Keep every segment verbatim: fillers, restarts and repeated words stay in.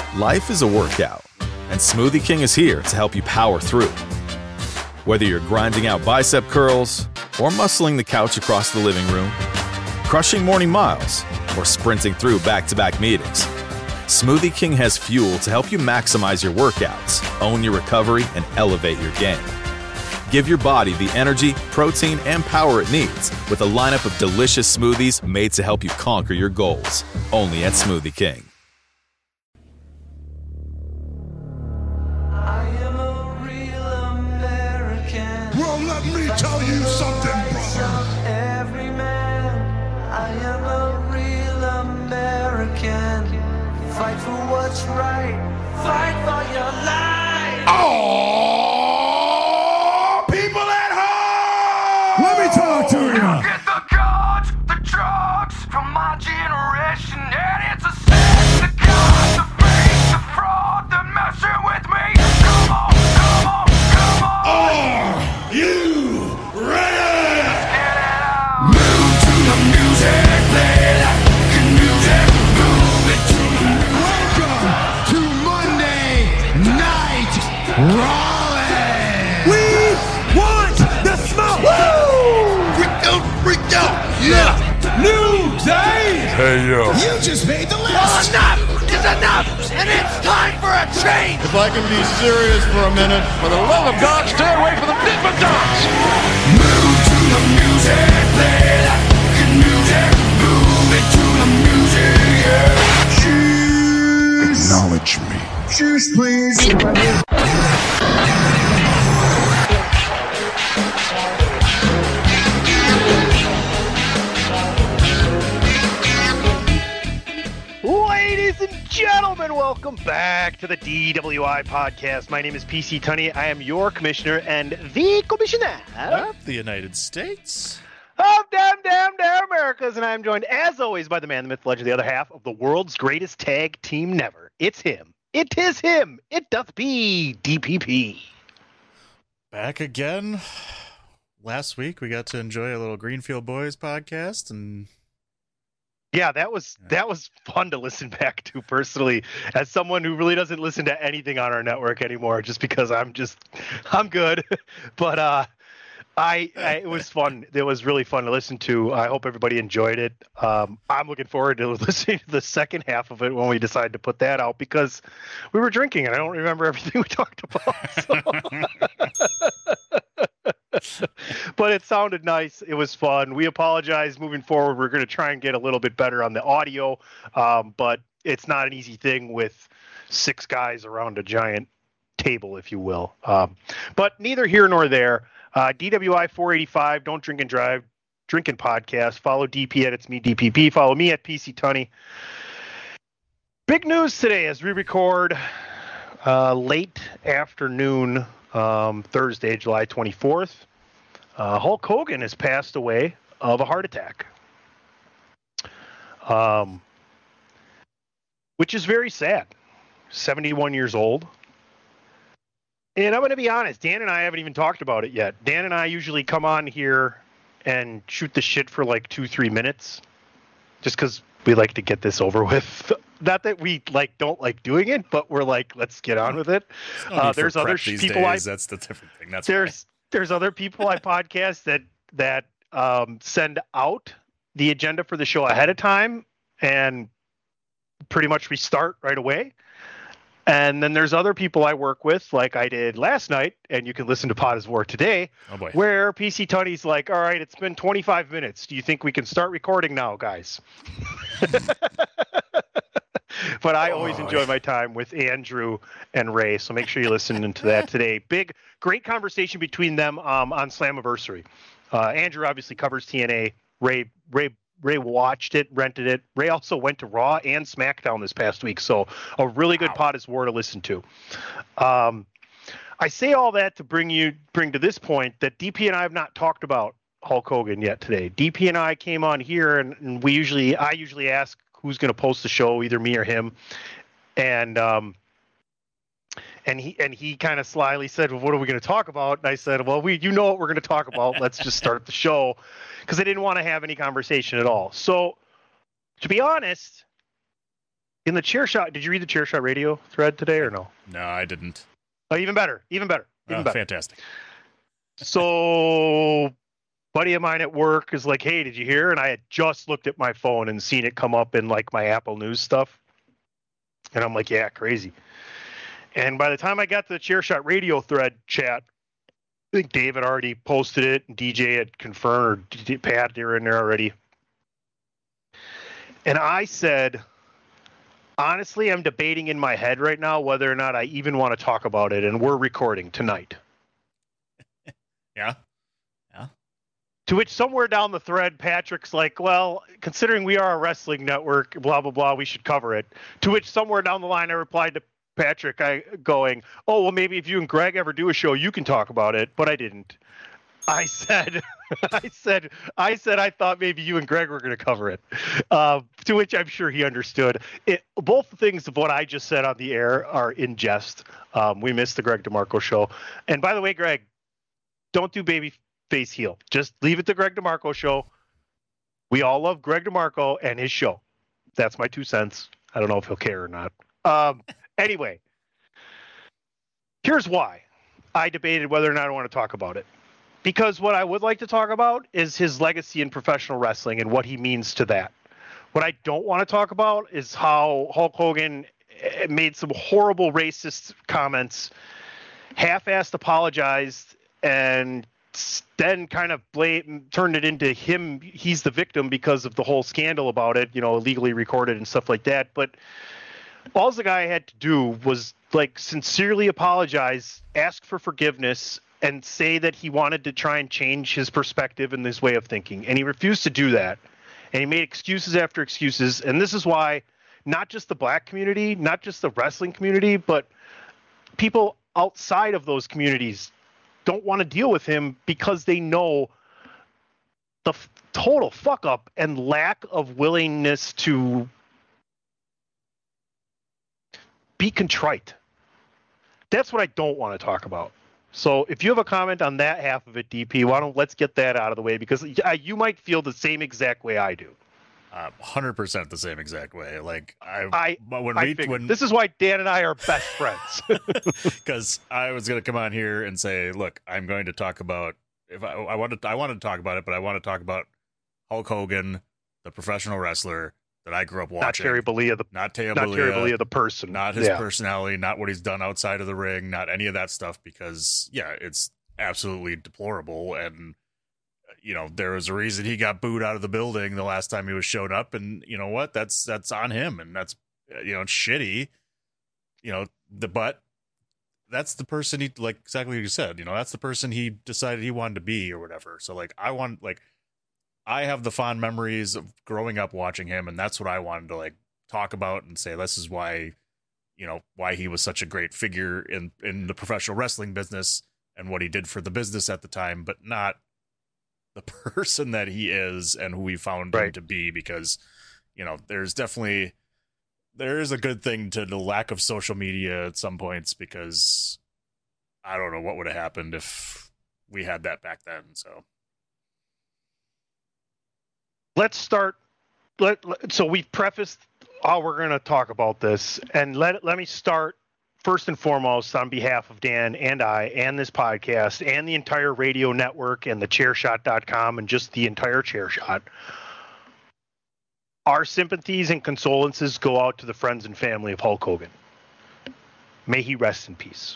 Life is a workout, and Smoothie King is here to help you power through. Whether you're grinding out bicep curls or muscling the couch across the living room, crushing morning miles, or sprinting through back-to-back meetings, Smoothie King has fuel to help you maximize your workouts, own your recovery, and elevate your game. Give your body the energy, protein, and power it needs with a lineup of delicious smoothies made to help you conquer your goals. Only at Smoothie King. I am a real American. Well, let me tell you something, brother. Every man, I am a real American. Fight for what's right. Fight for your life. Oh, people at home! Let me talk to you. Get the guns, the drugs from my generation, and it's a sin. The guns, the fake, the fraud, the messing with me. Come on, come on, come on. Are you ready? Get it out. Move to the music, play like the music. Move it to the Welcome to Monday Night Raleigh. We want the smoke. Woo! Freak out, freak out. Yeah. New day. Hey, yo. You just made the list. Well, enough is enough, and it's time for a change. If I can be serious for a minute, for the love of God, stay away from the Dippin' Dots. Move to the music, play like the music. Move it to the music, yeah. Cheers. Acknowledge me. Cheers, please. Ladies and gentlemen, welcome back to the D W I podcast. My name is P C Tunney. I am your commissioner and the commissioner Of the United States. of Damn Damn Damn Americas, and I am joined, as always, by the man, the myth, legend, the other half of the world's greatest tag team never. It's him. It is him. It doth be D P P. Back again. Last week we got to enjoy a little Greenfield Boys podcast, and Yeah, that was that was fun to listen back to personally, as someone who really doesn't listen to anything on our network anymore, just because I'm just I'm good. But uh, I, I it was fun. It was really fun to listen to. I hope everybody enjoyed it. Um, I'm looking forward to listening to the second half of it when we decide to put that out, because we were drinking and I don't remember everything we talked about. So. But it sounded nice. It was fun. We apologize. Moving forward, we're going to try and get a little bit better on the audio, um, but it's not an easy thing with six guys around a giant table, if you will. Um, but neither here nor there. Uh, D W I four eighty-five, Don't Drink and Drive, Drinking Podcast. Follow D P at It's Me D P P. Follow me at P C Tunney. Big news today as we record uh, late afternoon, um, Thursday, July twenty-fourth. Uh, Hulk Hogan has passed away of a heart attack, um, which is very sad. seventy-one years old. And I'm going to be honest, Dan and I haven't even talked about it yet. Dan and I usually come on here and shoot the shit for like two, three minutes, just because we like to get this over with. Not that we like don't like doing it, but we're like, let's get on with it. no Uh, need for there's other prep sh- these people days. I That's the different thing. That's there's there's other people I podcast that that um, send out the agenda for the show ahead of time and pretty much we start right away. And then there's other people I work with, like I did last night, and you can listen to Pod is War today, Oh boy. where P C Tunney's like, all right, it's been twenty-five minutes. Do you think we can start recording now, guys? But I always enjoy my time with Andrew and Ray, so make sure you listen to that today. Big, great conversation between them um, on Slammiversary. Uh, Andrew obviously covers T N A. Ray, Ray, Ray watched it, rented it. Ray also went to Raw and SmackDown this past week, so a really good Pod is War to listen to. Um, I say all that to bring you bring to this point that D P and I have not talked about Hulk Hogan yet today. D P and I came on here, and, and we usually I usually ask who's going to post the show, either me or him, and um, and he and he kind of slyly said, "Well, what are we going to talk about?" And I said, "Well, we you know what we're going to talk about. Let's just start the show," because I didn't want to have any conversation at all. So, to be honest, In the chair shot, did you read the chair shot radio thread today or no? No, I didn't. Oh, even better, even better, even Oh, better. fantastic. So, buddy of mine at work is like, "Hey, did you hear?" And I had just looked at my phone and seen it come up in like my Apple News stuff, and I'm like, "Yeah, crazy." And by the time I got to the chair shot radio thread chat, I think Dave had already posted it, and D J had confirmed, or D- Pat, they were in there already. And I said, honestly, I'm debating in my head right now whether or not I even want to talk about it, and we're recording tonight. Yeah. Yeah. To which somewhere down the thread, Patrick's like, well, considering we are a wrestling network, blah, blah, blah, we should cover it. To which somewhere down the line, I replied to Patrick, I going, oh, well, maybe if you and Greg ever do a show, you can talk about it. But I didn't. I said, I said, I said, I thought maybe you and Greg were going to cover it. Uh, to which I'm sure he understood. It, both things of what I just said on the air are in jest. Um, we missed the Greg DeMarco show. And by the way, Greg, don't do baby face heel. Just leave it to Greg DeMarco show. We all love Greg DeMarco and his show. That's my two cents. I don't know if he'll care or not. Um, anyway, here's why I debated whether or not I want to talk about it. Because what I would like to talk about is his legacy in professional wrestling and what he means to that. What I don't want to talk about is how Hulk Hogan made some horrible racist comments, half-assed apologized, and then kind of blame, turned it into him. He's the victim because of the whole scandal about it, you know, illegally recorded and stuff like that. But all the guy had to do was like sincerely apologize, ask for forgiveness, and say that he wanted to try and change his perspective and his way of thinking. And he refused to do that. And he made excuses after excuses. And this is why not just the black community, not just the wrestling community, but people outside of those communities don't want to deal with him because they know the f- total fuck up and lack of willingness to be contrite. That's what I don't want to talk about. So if you have a comment on that half of it, D P, why don't let's get that out of the way, because uh, you might feel the same exact way I do. Uh, one hundred percent the same exact way. Like I, I, but when I we, figured. when This is why Dan and I are best friends. because I was going to come on here and say, look, I'm going to talk about if I, I wanted, I wanted to talk about it, but I want to talk about Hulk Hogan, the professional wrestler that I grew up watching. Not Terry Bollea, the not Terry not Terry Bollea, Bollea, the person, not his yeah. personality, not what he's done outside of the ring, not any of that stuff. Because yeah, it's absolutely deplorable. And you know, there was a reason he got booed out of the building the last time he was showed up. And you know what? That's that's on him, and that's you know, it's shitty. You know, the but that's the person he, like exactly what you said. You know, that's the person he decided he wanted to be or whatever. So like, I want like. I have the fond memories of growing up watching him, and that's what I wanted to like talk about and say, this is why, you know, why he was such a great figure in, in the professional wrestling business and what he did for the business at the time, but not the person that he is and who we found Right. him to be. Because, you know, there's definitely, there is a good thing to the lack of social media at some points, because I don't know what would have happened if we had that back then. So. Let's start. Let, let so we've prefaced how we're going to talk about this, and let let me start first and foremost on behalf of Dan and I and this podcast and the entire radio network and the chair shot dot com and just the entire Chairshot. Our sympathies and condolences go out to the friends and family of Hulk Hogan. May he rest in peace.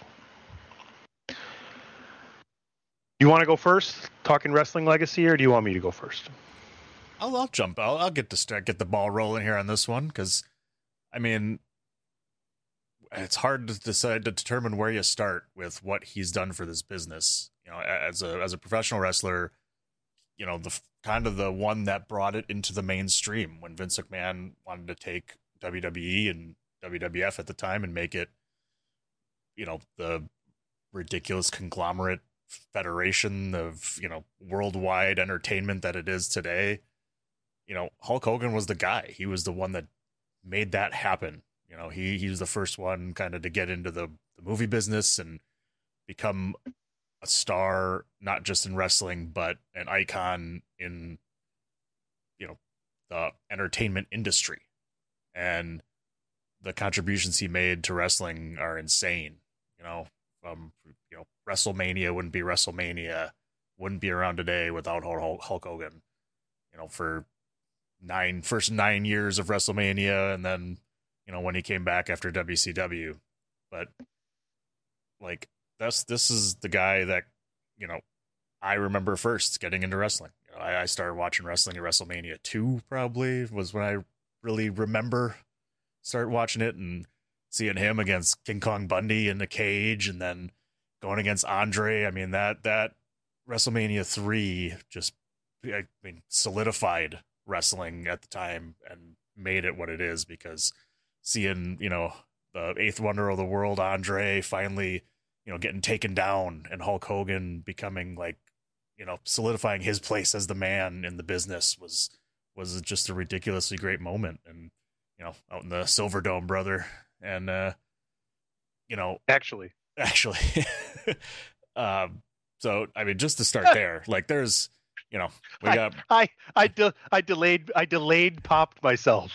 You want to go first, talking wrestling legacy, or do you want me to go first? I'll, I'll jump. I'll, I'll get to start, get the ball rolling here on this one, because, I mean, it's hard to decide to determine where you start with what he's done for this business. You know, as a as a professional wrestler, you know, the kind of the one that brought it into the mainstream when Vince McMahon wanted to take W W E and W W F at the time and make it, you know, the ridiculous conglomerate federation of, you know, worldwide entertainment that it is today. You know, Hulk Hogan was the guy. He was the one that made that happen. You know, he, he was the first one kind of to get into the, the movie business and become a star, not just in wrestling, but an icon in, you know, the entertainment industry. And the contributions he made to wrestling are insane. You know, um, you know, WrestleMania wouldn't be WrestleMania, wouldn't be around today without Hulk Hulk Hogan. You know, for nine first nine years of WrestleMania, and then, you know, when he came back after W C W. But like, that's this is the guy that, you know, I remember first getting into wrestling. You know, I, I started watching wrestling at WrestleMania two, probably was when I really remember start watching it and seeing him against King Kong Bundy in the cage, and then going against Andre. I mean, that that WrestleMania three just, I mean, solidified wrestling at the time and made it what it is, because seeing, you know, the eighth wonder of the world, Andre, finally, you know, getting taken down, and Hulk Hogan becoming, like, you know, solidifying his place as the man in the business was was just a ridiculously great moment. And, you know, out in the Silverdome, brother. And, uh, you know, Actually, actually, um, so, I mean, just to start there, like, there's, you know, we I got, I I, de- I delayed I delayed popped myself.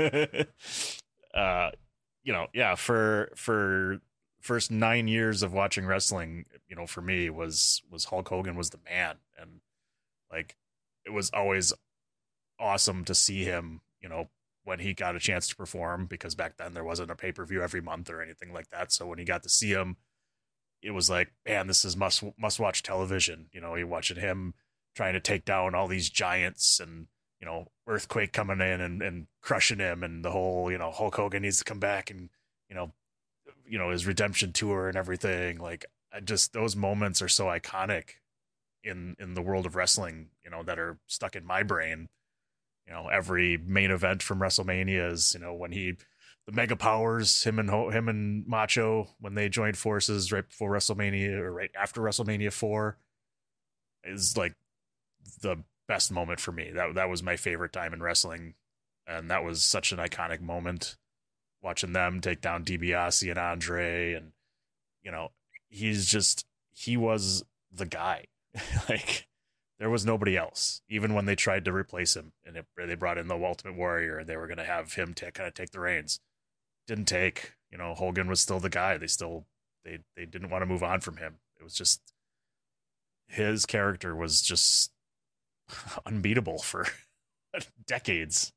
uh, you know, yeah, for, for first nine years of watching wrestling, you know, for me was, was Hulk Hogan was the man. And, like, it was always awesome to see him, you know, when he got a chance to perform, because back then there wasn't a pay-per-view every month or anything like that. So when he got to see him, it was like, man, this is must, must watch television. You know, you're watching him trying to take down all these giants, and, you know, Earthquake coming in and, and crushing him, and the whole, you know, Hulk Hogan needs to come back, and, you know, you know, his redemption tour and everything. Like, I just, those moments are so iconic in, in the world of wrestling, you know, that are stuck in my brain. You know, every main event from WrestleMania is, you know, when he, the Mega Powers, him and him and Macho, when they joined forces right before WrestleMania or right after WrestleMania four, is like the best moment for me. That that was my favorite time in wrestling, and that was such an iconic moment. Watching them take down DiBiase and Andre, and, you know, he's just, he was the guy. Like, there was nobody else, even when they tried to replace him, and it, they brought in the Ultimate Warrior, and they were going to have him t- kind of take the reins. Didn't take, you know, Hogan was still the guy. They still, they, they didn't want to move on from him. It was just, his character was just unbeatable for decades.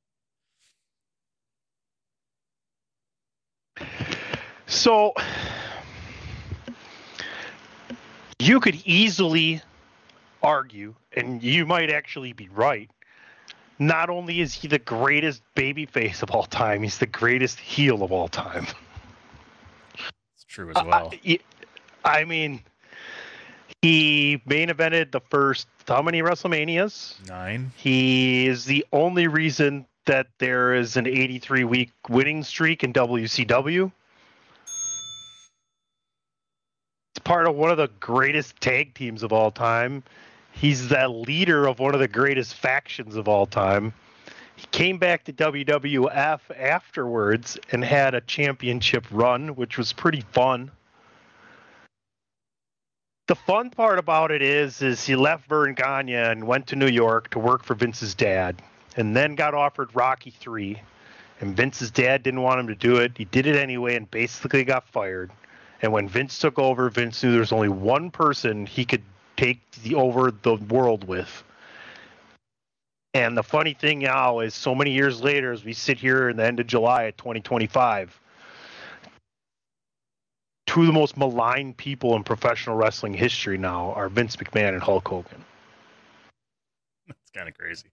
So you could easily argue, and you might actually be right, not only is he the greatest babyface of all time, he's the greatest heel of all time. It's true as well. I, I mean, he main evented the first, how many WrestleManias? Nine. He is the only reason that there is an eighty-three week winning streak in W C W. It's part of one of the greatest tag teams of all time. He's the leader of one of the greatest factions of all time. He came back to W W F afterwards and had a championship run, which was pretty fun. The fun part about it is, is he left Verne Gagne and went to New York to work for Vince's dad, and then got offered Rocky three, and Vince's dad didn't want him to do it. He did it anyway and basically got fired. And when Vince took over, Vince knew there was only one person he could take the, over the world with. And the funny thing now is, so many years later, as we sit here in the end of July of twenty twenty-five, two of the most maligned people in professional wrestling history now are Vince McMahon and Hulk Hogan. That's kind of crazy.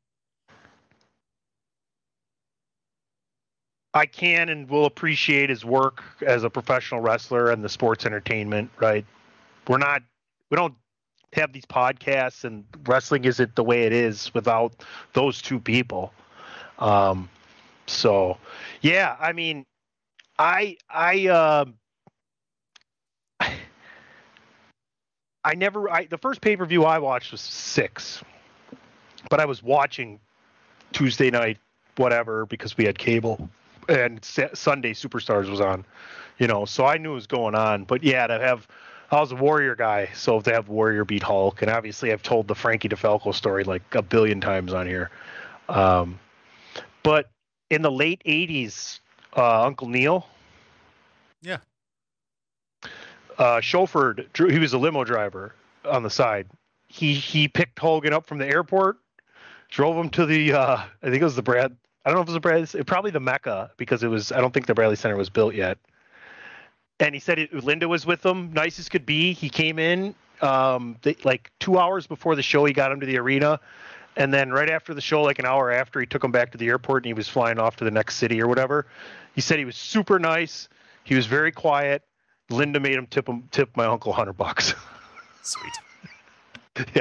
I can and will appreciate his work as a professional wrestler and the sports entertainment, right? We're not, we don't have these podcasts, and wrestling isn't the way it is without those two people. Um, so yeah, I mean, I, I, uh, I never, I, the first pay-per-view I watched was six, but I was watching Tuesday night, whatever, because we had cable. And Sunday Superstars was on, you know, so I knew what was going on. But yeah, to have, I was a Warrior guy, so to have Warrior beat Hulk, and obviously I've told the Frankie DeFalco story like a billion times on here. Um, but in the late eighties, uh, Uncle Neil, Yeah. Uh, chauffeured, drew- he was a limo driver on the side. He he picked Hogan up from the airport, drove him to the, uh, I think it was the Brad, I don't know if it was the Brad, it, probably the Mecca, because it was, I don't think the Bradley Center was built yet. And he said it, Linda was with him, nice as could be. He came in um, they, like two hours before the show. He got him to the arena. And then right after the show, like an hour after, he took him back to the airport and he was flying off to the next city or whatever. He said he was super nice. He was very quiet. Linda made him tip him tip my uncle a hundred bucks. Sweet. Yeah.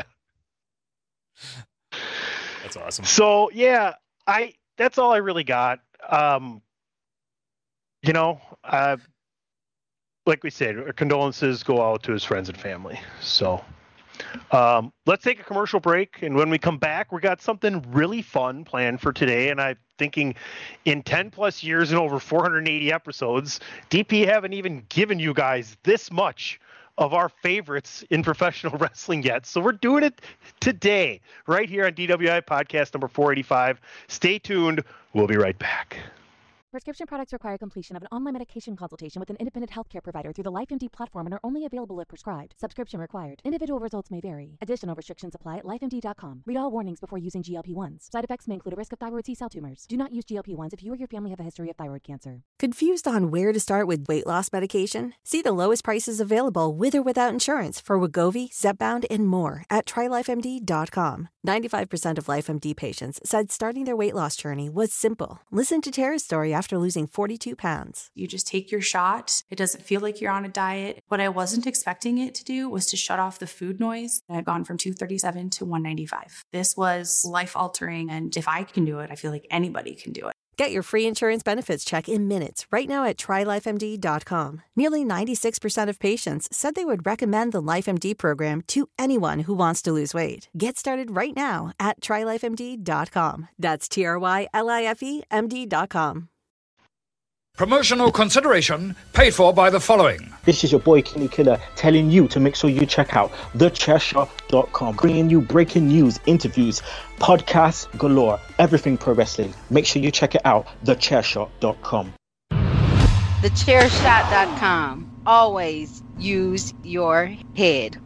That's awesome. So yeah, I that's all I really got. Um, you know, uh, like we said, our condolences go out to his friends and family. So um, let's take a commercial break, and when we come back, we got something really fun planned for today. And I'm thinking, in ten plus years and over four hundred eighty episodes, D P haven't even given you guys this much of our favorites in professional wrestling yet. So we're doing it today, right here on D W I podcast number four eighty-five. Stay tuned. We'll be right back. Prescription products require completion of an online medication consultation with an independent healthcare provider through the LifeMD platform and are only available if prescribed. Subscription required. Individual results may vary. Additional restrictions apply at life M D dot com. Read all warnings before using G L P one s. Side effects may include a risk of thyroid C-cell tumors. Do not use G L P one s if you or your family have a history of thyroid cancer. Confused on where to start with weight loss medication? See the lowest prices available with or without insurance for Wegovy, Zepbound, and more at try life M D dot com. ninety-five percent of LifeMD patients said starting their weight loss journey was simple. Listen to Tara's story after losing forty-two pounds. You just take your shot. It doesn't feel like you're on a diet. What I wasn't expecting it to do was to shut off the food noise. I've gone from two thirty-seven to one ninety-five. This was life-altering, and if I can do it, I feel like anybody can do it. Get your free insurance benefits check in minutes right now at try life M D dot com. Nearly ninety-six percent of patients said they would recommend the LifeMD program to anyone who wants to lose weight. Get started right now at try life M D dot com. That's T R Y L I F E M D dot com. Promotional consideration paid for by the following. This is your boy Kenny Killer telling you to make sure you check out the chair shot dot com, bringing you breaking news, interviews, podcasts galore, everything pro wrestling. Make sure you check it out, the chair shot dot com. the chair shot dot com. Always use your head.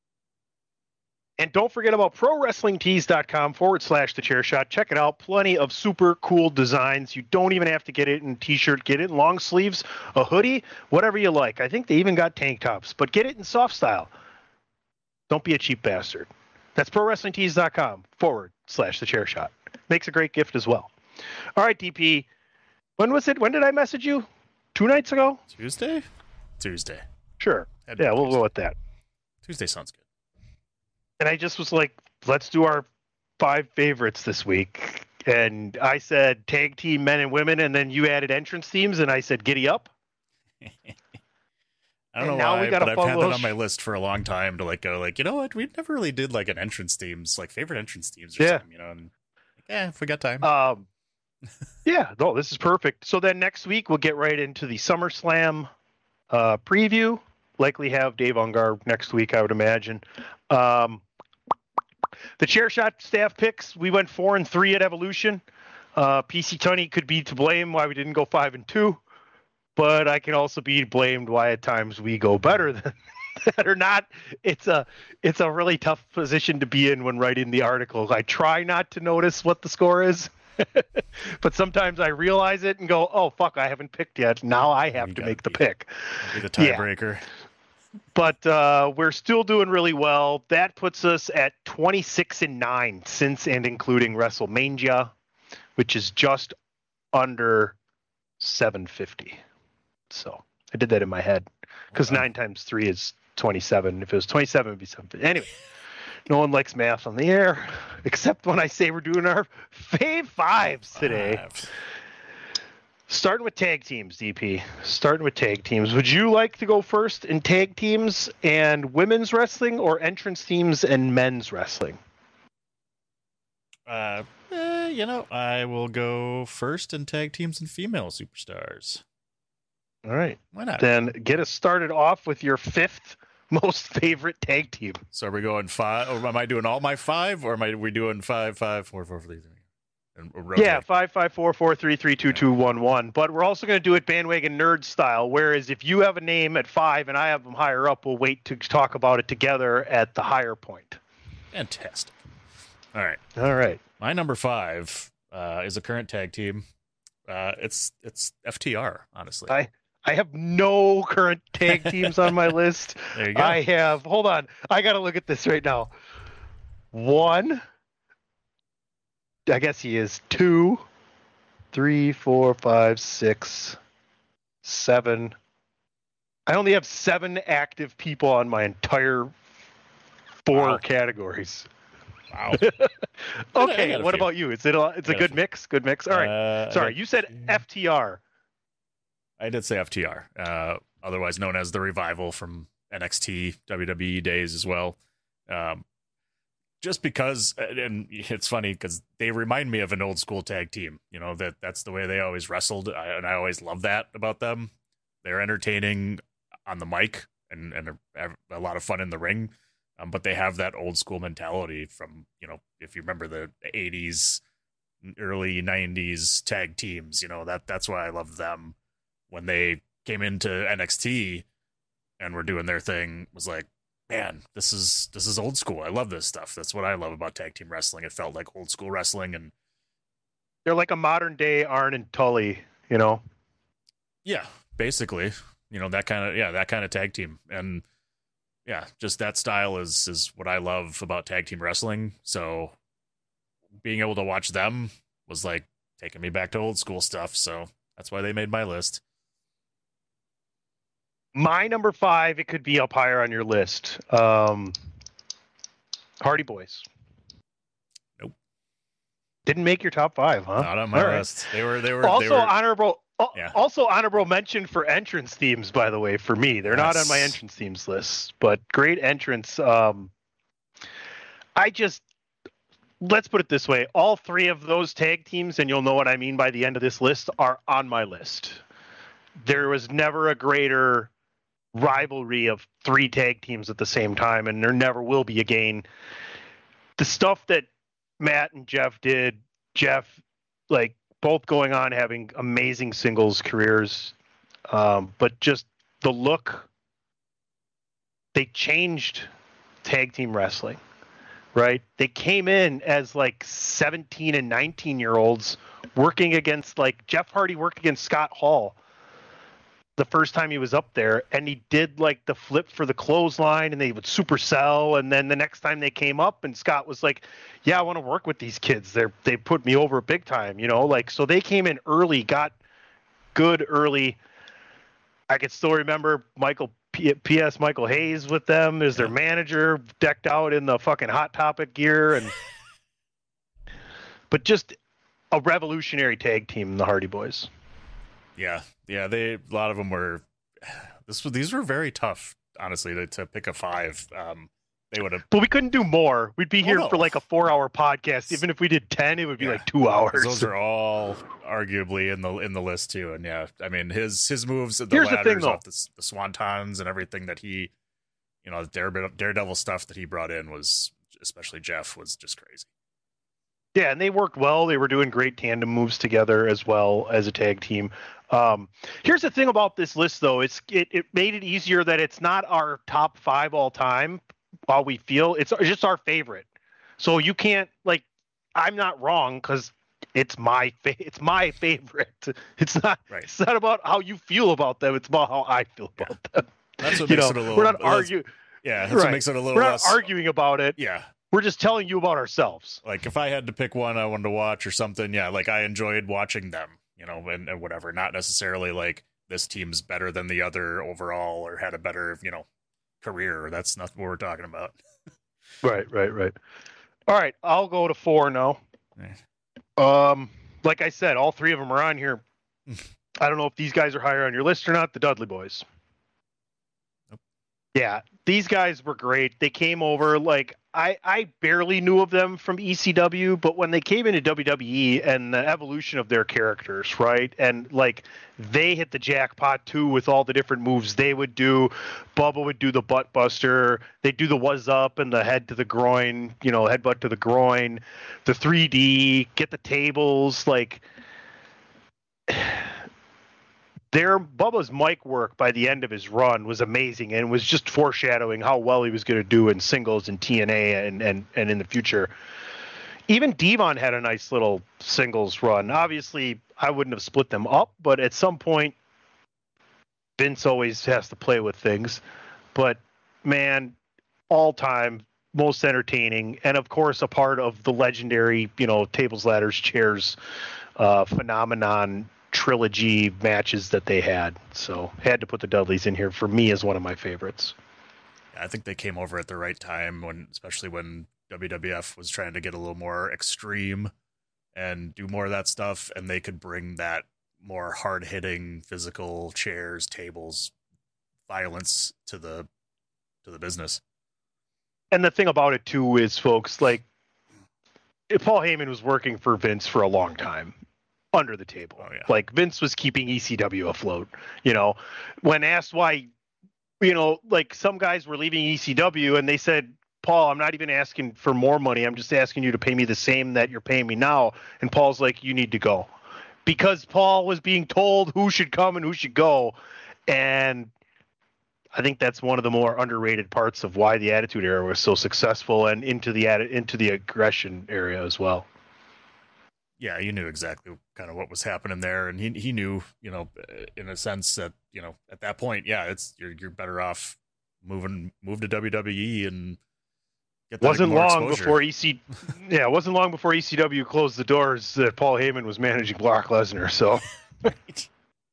And don't forget about pro wrestling tees dot com forward slash the chair shot. Check it out. Plenty of super cool designs. You don't even have to get it in t-shirt. Get it in long sleeves, a hoodie, whatever you like. I think they even got tank tops, but get it in soft style. Don't be a cheap bastard. That's pro wrestling tees dot com forward slash the chair shot. Makes a great gift as well. All right, D P. When was it? When did I message you? Two nights ago? Tuesday? Tuesday. Sure. That'd Yeah, be we'll Tuesday. go with that. Tuesday sounds good. And I just was like, let's do our five favorites this week. And I said tag team men and women, and then you added entrance teams, and I said giddy up. I don't And know now why, we got but a I've fun had little that on my sh- list for a long time to like go like, you know what? We never really did like an entrance teams, like favorite entrance teams or Yeah. something, you know. And yeah, if we got time. Um, yeah, no, this is perfect. So then next week we'll get right into the SummerSlam uh, preview. Likely have Dave Ungar next week, I would imagine. Um, the chair shot staff picks. We went four and three at Evolution. Uh, P C Tunney could be to blame why we didn't go five and two, but I can also be blamed why at times we go better than that or not. It's a it's a really tough position to be in when writing the articles. I try not to notice what the score is, but sometimes I realize it and go, "Oh fuck, I haven't picked yet. Now I have You to gotta make the be- pick." Be the yeah. tiebreaker. But uh, we're still doing really well. That puts us at twenty-six and nine since and including WrestleMania, which is just under seven fifty. So I did that in my head because Wow. nine times three is twenty-seven. If it was twenty-seven, it'd be seven fifty. Anyway, no one likes math on the air except when I say we're doing our fave fives today. Five. Starting with tag teams, D P. Starting with tag teams. Would you like to go first in tag teams and women's wrestling, or entrance teams and men's wrestling? Uh, eh, you know, I will go first in tag teams and female superstars. All right. Why not? Then get us started off with your fifth most favorite tag team. So are we going five? Or am I doing all my five, or am I we doing five, five, four, four, three, three? And rotate. Yeah, five five four four three three two two one one. But we're also going to do it bandwagon nerd style. Whereas if you have a name at five and I have them higher up, we'll wait to talk about it together at the higher point. Fantastic. All right. All right. My number five uh, is a current tag team. Uh, it's it's F T R, honestly. I I have no current tag teams on my list. There you go. I have. Hold on. I got to look at this right now. One. I guess he is two, three, four, five, six, seven. I only have seven active people on my entire four Wow. categories. Wow. Okay, I got a what few. about you? Is it a, it's a got a good few. mix? Good mix. All right. Uh, I Sorry, got- you said F T R. I did say F T R, uh, otherwise known as the Revival from N X T, W W E days as well. Um, just because, and it's funny because they remind me of an old school tag team. You know, that that's the way they always wrestled, I, and I always love that about them. They're entertaining on the mic and and have a lot of fun in the ring, um, but they have that old school mentality from, you know, if you remember the eighties, early nineties tag teams. You know, that that's why I love them. When they came into N X T and were doing their thing, was like, man, this is this is old school. I love this stuff. That's what I love about tag team wrestling. It felt like old school wrestling, and They're like a modern day Arn and Tully, you know? yeah, basically, you know, that kind of yeah, that kind of tag team, and yeah, just that style is is what I love about tag team wrestling. So being able to watch them was like taking me back to old school stuff. So that's why they made my list. My number five, it could be up higher on your list. Um, Hardy Boys. Nope. Didn't make your top five, huh? Not on my All right. list. They were they were Also they were, honorable. al- Yeah. Also honorable mention for entrance themes, by the way. For me, they're not on my Yes. entrance themes list, but great entrance. Um, I just let's put it this way: all three of those tag teams, and you'll know what I mean by the end of this list, are on my list. There was never a greater rivalry of three tag teams at the same time, and there never will be again. The stuff that Matt and Jeff did, Jeff, like both going on having amazing singles careers, um, but just the look, they changed tag team wrestling, right? They came in as like seventeen and nineteen year olds working against, like Jeff Hardy worked against Scott Hall the first time he was up there, and he did like the flip for the clothesline, and they would supersell, and then the next time they came up, and Scott was like, yeah, I want to work with these kids. They're they put me over big time, you know, like, so they came in early, got good early. I can still remember Michael P- P.S. Michael Hayes with them. There's their manager decked out in the fucking Hot Topic gear, and but just a revolutionary tag team, the Hardy Boys. Yeah, yeah, they a lot of them were. This was these were very tough, honestly, to, to pick a five. Um, they would have, but we couldn't do more. We'd be here Oh, no. for like a four-hour podcast. Even if we did ten, it would be Yeah. like two hours. Those are all arguably in the in the list too. And yeah, I mean his his moves, the Here's the ladders thing, though. off the, the swantons and everything that he, you know, the Daredevil, Daredevil stuff that he brought in was, especially Jeff, was just crazy. Yeah, and they worked well. They were doing great tandem moves together as well as a tag team. Um, here's the thing about this list, though. It's it, it made it easier that it's not our top five all time. While we feel it's just our favorite, so you can't like. I'm not wrong because it's my fa- it's my favorite. It's not Right. it's not about how you feel about them. It's about how I feel about them. That's what You makes know, it a little. we're not that's- arguing. Yeah, that's Right. what makes it a little We're not less. arguing about it. Yeah, We're just telling you about ourselves. like if I had to pick one I wanted to watch or something, yeah, like I enjoyed watching them, you know, and, and whatever. Not necessarily like this team's better than the other overall or had a better, you know, career. That's not what we're talking about. Right, right, right. All right, I'll go to four now. Yeah. Um, like I said, all three of them are on here. I don't know if these guys are higher on your list or not. The Dudley Boys. Nope. Yeah, these guys were great. They came over like I, I barely knew of them from E C W, but when they came into W W E and the evolution of their characters, right? And like they hit the jackpot too with all the different moves they would do. Bubba would do the butt buster. They'd do the was up and the head to the groin, you know, headbutt to the groin, the three D, get the tables, like their Bubba's mic work by the end of his run was amazing and was just foreshadowing how well he was going to do in singles and T N A and, and, and in the future. Even Devon had a nice little singles run. Obviously, I wouldn't have split them up, but at some point, Vince always has to play with things. But, man, all-time, most entertaining, and, of course, a part of the legendary, you know, tables, ladders, chairs uh, phenomenon trilogy matches that they had. So had to put the Dudleys in here for me as one of my favorites. I think they came over at the right time, when, especially when W W F was trying to get a little more extreme and do more of that stuff, and they could bring that more hard-hitting physical chairs, tables, violence to the to the business. And the thing about it too is, folks, like Paul Heyman was working for Vince for a long time. Under the table. Oh, yeah. Like Vince was keeping E C W afloat, you know, when asked why, you know, like some guys were leaving E C W and they said, Paul, I'm not even asking for more money. I'm just asking you to pay me the same that you're paying me now. And Paul's like, you need to go, because Paul was being told who should come and who should go. And I think that's one of the more underrated parts of why the Attitude Era was so successful and into the into the aggression area as well. Yeah, you knew exactly kind of what was happening there, and he he knew, you know, in a sense that, you know, at that point, yeah, it's you're you're better off moving move to W W E and get that wasn't more long exposure. before E C yeah, it wasn't long before E C W closed the doors that Paul Heyman was managing Brock Lesnar. So, right.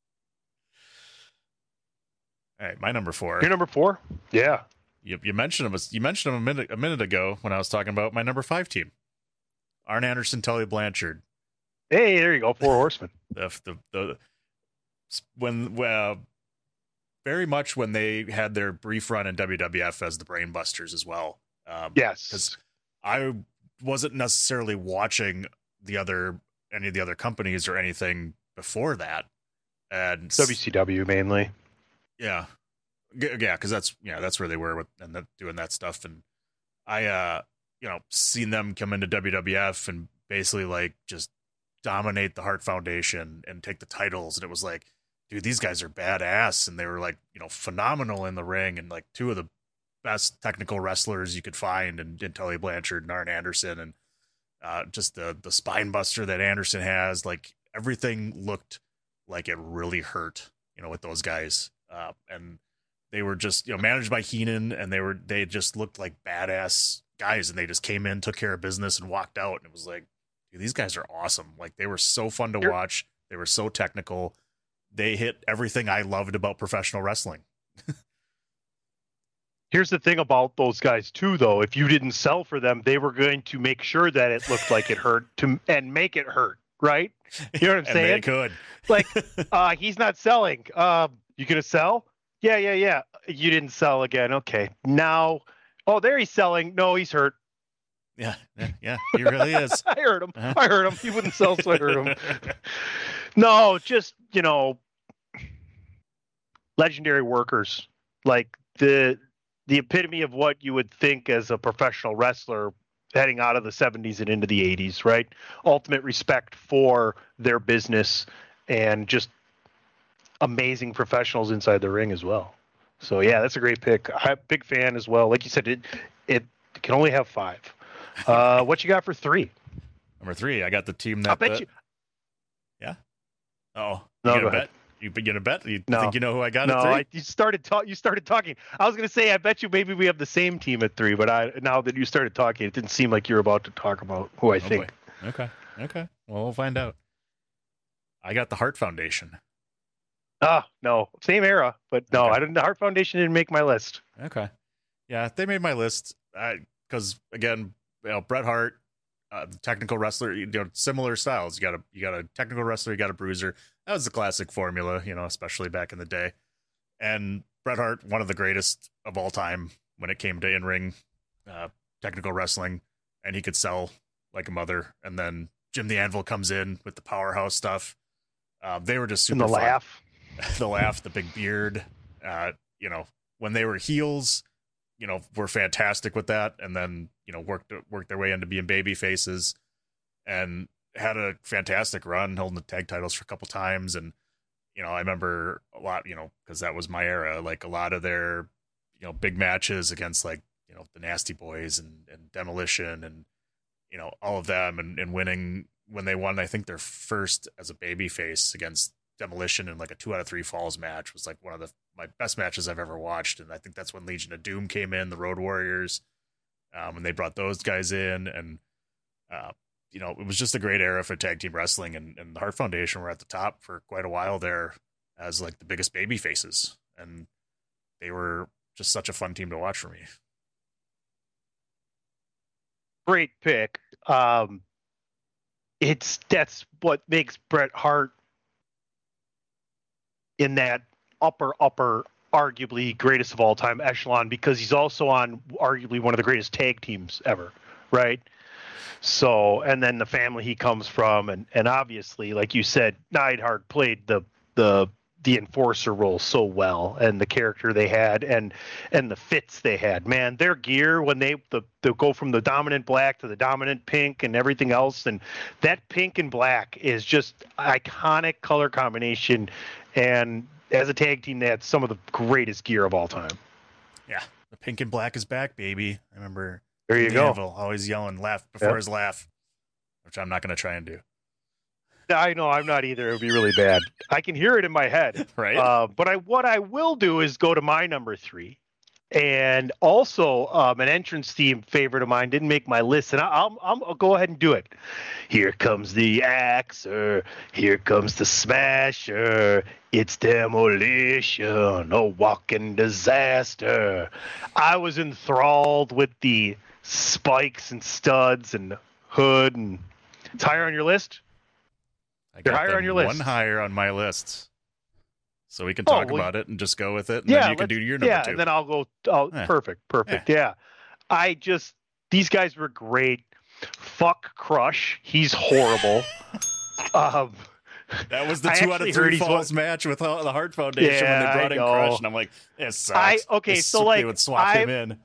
All right, my number four. Your number four, yeah. You you mentioned him. You mentioned him a minute a minute ago when I was talking about my number five team. Arn Anderson, Tully Blanchard. Hey, there you go. Four Horsemen. The, the, the, when, uh, very much when they had their brief run in W W F as the Brainbusters as well. Um, yes. Because I wasn't necessarily watching the other, any of the other companies or anything before that. And W C W mainly. Yeah. Yeah. Cause that's, yeah, that's where they were with, and the, doing that stuff. And I, uh, you know, seen them come into W W F and basically like just dominate the Hart Foundation and take the titles. And it was like, dude, these guys are badass. And they were like, you know, phenomenal in the ring, and like two of the best technical wrestlers you could find in, in Tully Blanchard and Arn Anderson. And uh, just the, the spine buster that Anderson has, like everything looked like it really hurt, you know, with those guys. Uh, and they were just, you know, managed by Heenan, and they were, they just looked like badass guys, and they just came in, took care of business, and walked out. And it was like, dude, these guys are awesome. Like, they were so fun to watch. They were so technical. They hit everything I loved about professional wrestling. Here's the thing about those guys too, though. If you didn't sell for them, they were going to make sure that it looked like it hurt to and make it hurt, right? You know what I'm And saying? they could. Like, uh, he's not selling. Uh, you gonna sell? Yeah, yeah, yeah. You didn't sell again. Okay. Now, oh, there he's selling. No, he's hurt. Yeah, yeah, yeah, he really is. I heard him. Uh-huh. I heard him. He wouldn't sell, so I heard him. No, just, you know, legendary workers. Like the the epitome of what you would think as a professional wrestler heading out of the seventies and into the eighties, right? Ultimate respect for their business and just amazing professionals inside the ring as well. So yeah, that's a great pick. I'm a big fan as well. Like you said, it it can only have five. Uh, what you got for three? Number three, I got the team that. I bet uh, you. Yeah. Oh, No, you go gonna bet? ahead. You begin a bet? You No. think you know who I got No, at three? I, you started ta- You started talking. I was going to say, I bet you maybe we have the same team at three, but I now that you started talking, it didn't seem like you were about to talk about who I Oh, think. boy. Okay. Okay. Well, we'll find out. I got the Hart Foundation. Ah, no, same era, but no, Okay. I didn't. The Hart Foundation didn't make my list. Okay. Yeah, they made my list because again, you know, Bret Hart, uh, technical wrestler, you know, similar styles. You got a you got a technical wrestler, you got a bruiser. That was the classic formula, you know, especially back in the day. And Bret Hart, one of the greatest of all time when it came to in-ring uh, technical wrestling, and he could sell like a mother. And then Jim the Anvil comes in with the powerhouse stuff. Uh, they were just super and the fun. laugh. The laugh, the big beard. Uh, you know, when they were heels, you know, were fantastic with that, and then you know worked worked their way into being baby faces, and had a fantastic run, holding the tag titles for a couple times. And you know, I remember a lot, you know, because that was my era. Like a lot of their, you know, big matches against like you know the Nasty Boys and, and Demolition and you know all of them, and, and winning when they won. I think their first as a baby face against Demolition in like a two out of three falls match was like one of the my best matches I've ever watched. And I think that's when Legion of Doom came in, the Road Warriors, um, and they brought those guys in. And, uh, you know, it was just a great era for tag team wrestling, and, and the Hart Foundation were at the top for quite a while there as like the biggest baby faces. And they were just such a fun team to watch for me. Great pick. Um, it's, that's what makes Bret Hart in that upper, upper, arguably greatest of all time echelon, because he's also on arguably one of the greatest tag teams ever, right? So, and then the family he comes from, and, and obviously, like you said, Neidhart played the, the, the enforcer role so well, and the character they had, and, and the fits they had, man, their gear when they, the, they go from the dominant black to the dominant pink and everything else. And that pink and black is just iconic color combination. And as a tag team, they had some of the greatest gear of all time. Yeah. The pink and black is back, baby. I remember there you go. Anvil always yelling laugh before yep. his laugh, which I'm not going to try and do. I know I'm not either. It would be really bad. I can hear it in my head. Right. Uh, but I, what I will do is go to my number three. And also um, an entrance theme favorite of mine didn't make my list, and I, I'll, I'll, I'll go ahead and do it. Here comes the Axer. Here comes the Smasher. It's Demolition, a walking disaster. I was enthralled with the spikes and studs and hood. And it's higher on your list? I They're got higher on your list. One higher on my list. So we can talk oh, well, about it and just go with it. And yeah, then you can do your number yeah, two. and then I'll go. Oh, Yeah. perfect, perfect. Yeah. I just, these guys were great. Fuck Crush. He's horrible. um, that was the I two out of actually heard three he's falls one- match with uh, the Hart Foundation Yeah, when they brought I in know. Crush. And I'm like, it sucks. I, okay, They so s- like, they would swap I, him in.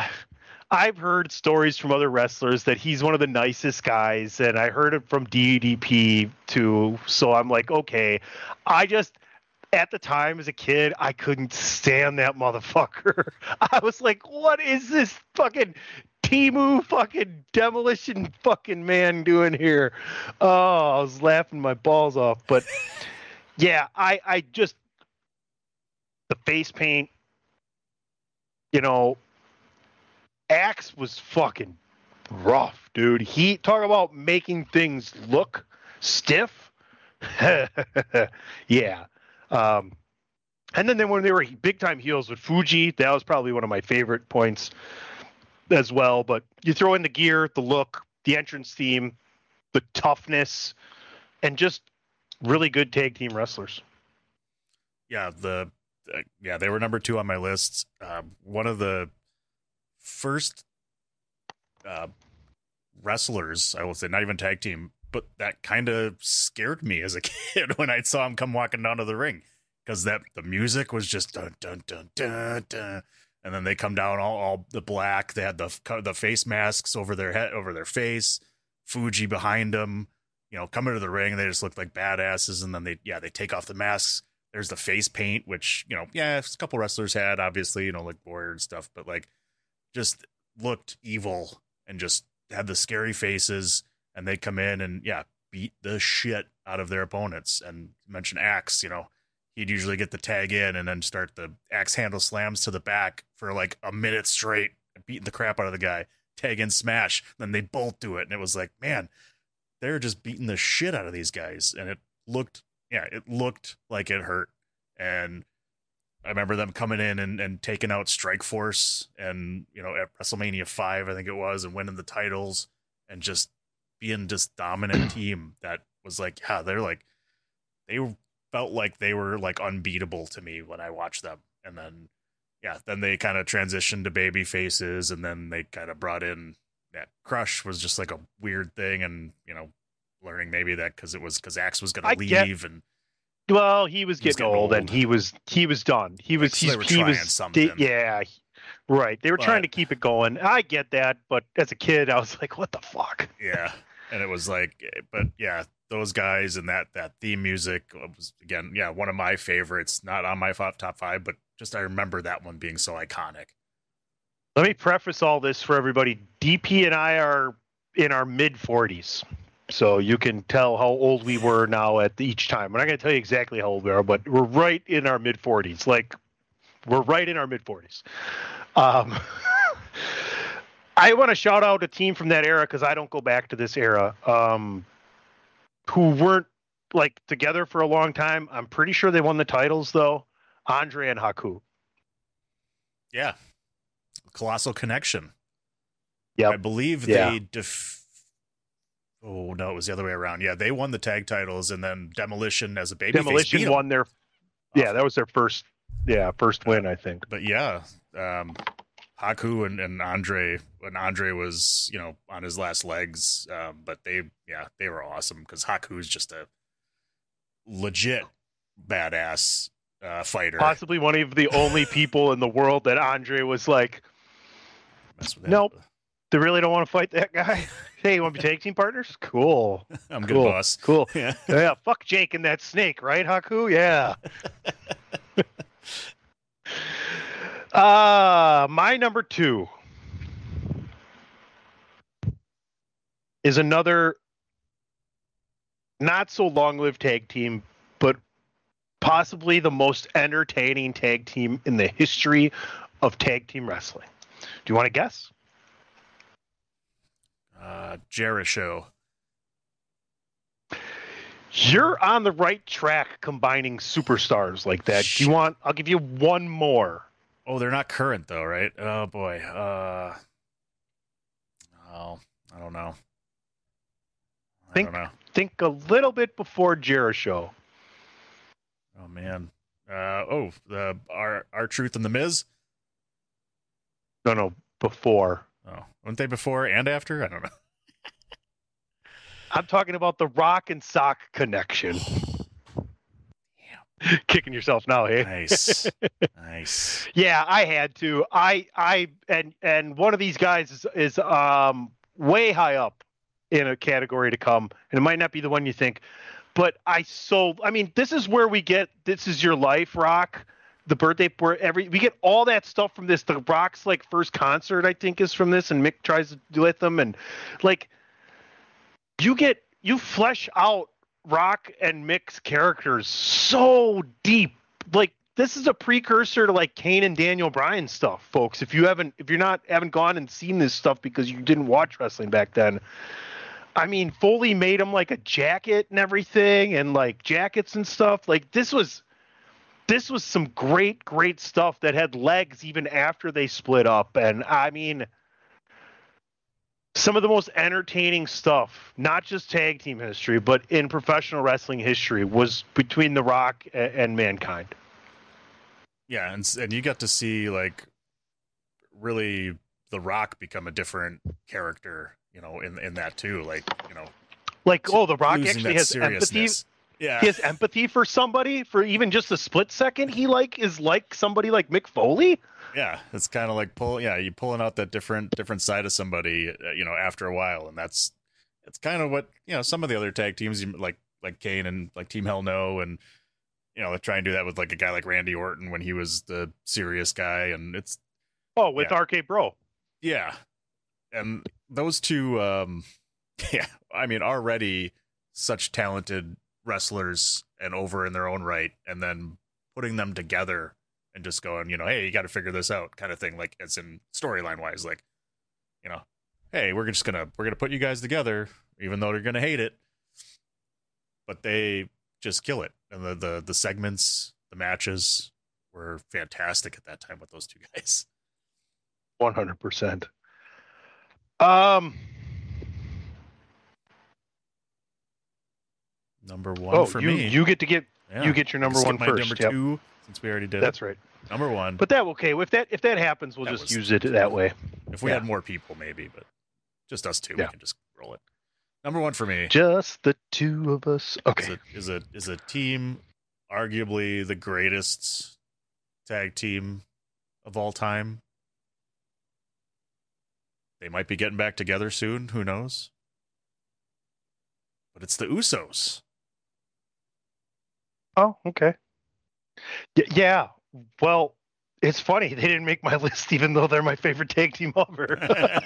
I've heard stories from other wrestlers that he's one of the nicest guys, and I heard it from D D P too. So I'm like, okay, I just, at the time as a kid, I couldn't stand that motherfucker. I was like, what is this fucking Timu fucking Demolition fucking man doing here? Oh, I was laughing my balls off. But yeah, I, I just, the face paint, you know, Axe was fucking rough, dude. He talk about making things look stiff. Yeah. Um, and then, then when they were big time heels with Fuji, that was probably one of my favorite points as well. But you throw in the gear, the look, the entrance theme, the toughness, and just really good tag team wrestlers. Yeah, the uh, yeah they were number two on my list. Uh, one of the first uh, wrestlers, I will say, not even tag team, but that kind of scared me as a kid when I saw him come walking down to the ring, because that the music was just dun dun dun dun dun, and then they come down all, all the black. They had the the face masks over their head, over their face. Fuji behind them, you know, coming to the ring, they just looked like badasses. And then they yeah they take off the masks. There's the face paint, which you know yeah a couple wrestlers had, obviously, you know, like Warrior and stuff, but like just looked evil and just had the scary faces. And they'd come in and, yeah, beat the shit out of their opponents. And mention Axe, you know, he'd usually get the tag in and then start the Axe handle slams to the back for like a minute straight, beating the crap out of the guy. Tag in smash. Then they'd both do it. And it was like, man, they're just beating the shit out of these guys. And it looked, yeah, it looked like it hurt. And I remember them coming in and, and taking out Strike Force and, you know, at WrestleMania five, I think it was, and winning the titles and just being this dominant team that was like, yeah, they're like, they felt like they were like unbeatable to me when I watched them. And then yeah, then they kind of transitioned to baby faces, and then they kind of brought in that Crush was just like a weird thing, and you know, learning maybe that because it was because Axe was going to leave, get, and well, he was, he was getting, getting old, old, and he was he was done. He was so he's, they were he trying was something. yeah, right. They were But, trying to keep it going. I get that, but as a kid, I was like, what the fuck? Yeah, and it was like, but yeah, those guys and that that theme music was again, yeah, one of my favorites. Not on my top top five, but just I remember that one being so iconic. Let me preface all this for everybody. D P and I are in our mid forties, so you can tell how old we were now at each time. I'm not going to tell you exactly how old we are, but we're right in our mid forties. Like, we're right in our mid forties. Um, I want to shout out a team from that era because I don't go back to this era. Um, who weren't like together for a long time. I'm pretty sure they won the titles though. Andre and Haku. Yeah. Colossal Connection. Yeah. I believe yeah. they def- Oh no, it was the other way around. Yeah, they won the tag titles, and then Demolition as a baby. Demolition won their Yeah, that was their first yeah, first win, I think. But yeah, um Haku and, and Andre, when Andre was, you know, on his last legs, um, but they, yeah, they were awesome because Haku's just a legit badass uh, fighter. Possibly one of the only people in the world that Andre was like, nope, they really don't want to fight that guy. Hey, you want to be tag team partners? Cool. I'm cool. good, boss. Cool. Yeah. Yeah. Fuck Jake and that snake, right, Haku? Yeah. Uh, my number two is another not so long-lived tag team, but possibly the most entertaining tag team in the history of tag team wrestling. Do you want to guess? Uh, Jericho. You're on the right track combining superstars like that. Do you want, I'll give you one more. Oh, they're not current though, right? Oh boy. Uh, oh, I don't know. I think, don't know. Think a little bit before Jericho. Oh man. Uh, oh, the our our Truth and the Miz. No, no, before. Oh, weren't they before and after? I don't know. I'm talking about the Rock and Sock connection. Kicking yourself now, hey? Nice. Nice. Yeah, I had to. I I and and one of these guys is is um way high up in a category to come, and it might not be the one you think, but I so I mean, this is where we get This Is Your Life, Rock, the birthday, where every we get all that stuff from this. The Rock's like first concert, I think, is from this, and Mick tries to do with them, and like you get you flesh out Rock and Mick's characters so deep. Like, this is a precursor to like Kane and Daniel Bryan stuff, folks. If you haven't, if you're not haven't gone and seen this stuff because you didn't watch wrestling back then, I mean, Foley made him like a jacket and everything, and like jackets and stuff. Like this was, this was some great, great stuff that had legs even after they split up. And I mean, some of the most entertaining stuff, not just tag team history, but in professional wrestling history, was between The Rock and, and Mankind. Yeah, and and you got to see like really The Rock become a different character, you know, in in that too. Like, you know, like oh, The Rock losing actually that has empathy. seriousness. Yeah, he has empathy for somebody for even just a split second. He like is like somebody like Mick Foley. Yeah, it's kind of like pull. Yeah, you pulling out that different different side of somebody, uh, you know, after a while, and that's it's kind of what you know some of the other tag teams like like Kane and like Team Hell No, and you know they try and do that with like a guy like Randy Orton when he was the serious guy, and it's oh with yeah. R K Bro. Yeah, and those two, um, yeah, I mean already such talented wrestlers and over in their own right, and then putting them together. And just going, you know, hey, you got to figure this out, kind of thing. Like, it's in storyline wise, like, you know, hey, we're just gonna we're gonna put you guys together, even though they're gonna hate it. But they just kill it, and the the the segments, the matches were fantastic at that time with those two guys. One hundred percent. Um, number one oh, for you, me. You get to get yeah. you get your number one my first. Number yep. two, since we already did. That's it. right. Number one. But that okay. If that if that happens, we'll That just was- use it that way. If we Yeah. had more people, maybe, but just us two, Yeah. we can just roll it. Number one for me Just the two of us. is Okay. a, is a is a team, arguably the greatest tag team of all time. They might be getting back together soon. Who knows? But it's the Usos. Oh, okay. Y- yeah. Well, it's funny they didn't make my list, even though they're my favorite tag team ever.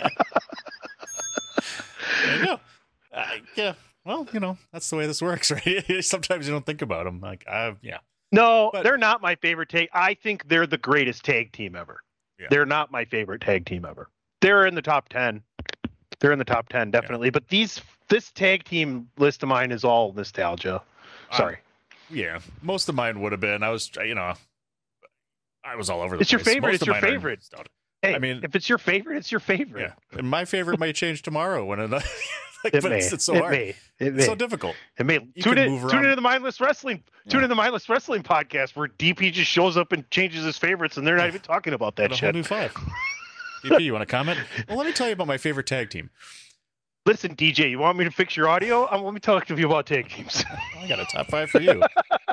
There you go. Uh, yeah. Well, you know, that's the way this works, right? Sometimes you don't think about them. Like, uh, yeah. No, But- they're not my favorite tag. I think they're the greatest tag team ever. Yeah. They're not my favorite tag team ever. They're in the top ten. They're in the top ten, definitely. But these this tag team list of mine is all nostalgia. Sorry. Yeah. Most of mine would have been. I was, you know, I was all over the It's your place. favorite. Most It's of your mine are favorite. nostalgia. Hey, I mean- if it's your favorite, it's your favorite. Yeah. And my favorite might change tomorrow when another. Like, It but may. it's, it's so it hard. may. It It's may. so difficult. It may. You Tune can in. move Tune around. into the Mindless Wrestling. Tune Yeah. into the Mindless Wrestling podcast where D P just shows up and changes his favorites, and they're not even talking about that Got a shit. whole new five. D P, you want to comment? Well, let me tell you about my favorite tag team. Listen, D J, you want me to fix your audio? I'm, let me talk to you about tag teams. I got a top five for you.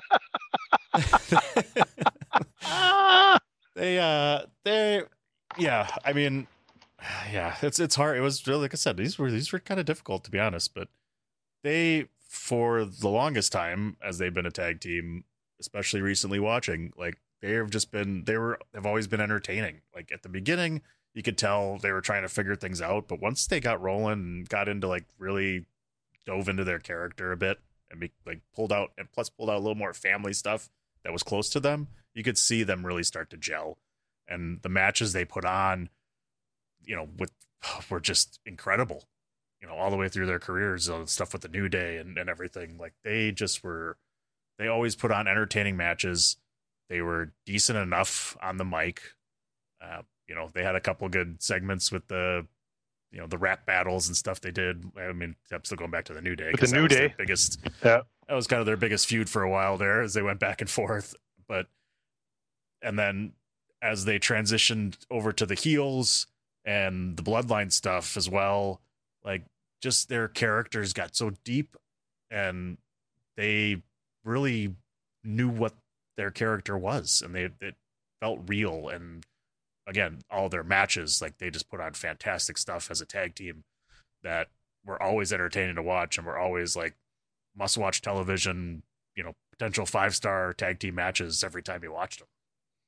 they, uh, they, yeah. I mean, yeah. It's it's hard. It was really, like I said, these were these were kind of difficult to be honest. But they, for the longest time, as they've been a tag team, especially recently watching, like they've just been they were they've always been entertaining. Like at the beginning, you could tell they were trying to figure things out, but once they got rolling and got into like really dove into their character a bit and be, like pulled out and plus pulled out a little more family stuff that was close to them, you could see them really start to gel. And the matches they put on, you know, with were just incredible. You know, all the way through their careers, uh, stuff with the New Day and, and everything. Like they just were, they always put on entertaining matches. They were decent enough on the mic. Uh, you know, they had a couple good segments with the, you know, the rap battles and stuff they did. I mean, I'm still going back to the New Day. With 'cause the that New was their Day. biggest, Yeah. that was kind of their biggest feud for a while there as they went back and forth. But, and then as they transitioned over to the heels and the bloodline stuff as well, like just their characters got so deep and they really knew what their character was and they it felt real. And again, all their matches, like they just put on fantastic stuff as a tag team that were always entertaining to watch and were always like must watch television, you know, potential five star tag team matches every time you watched them.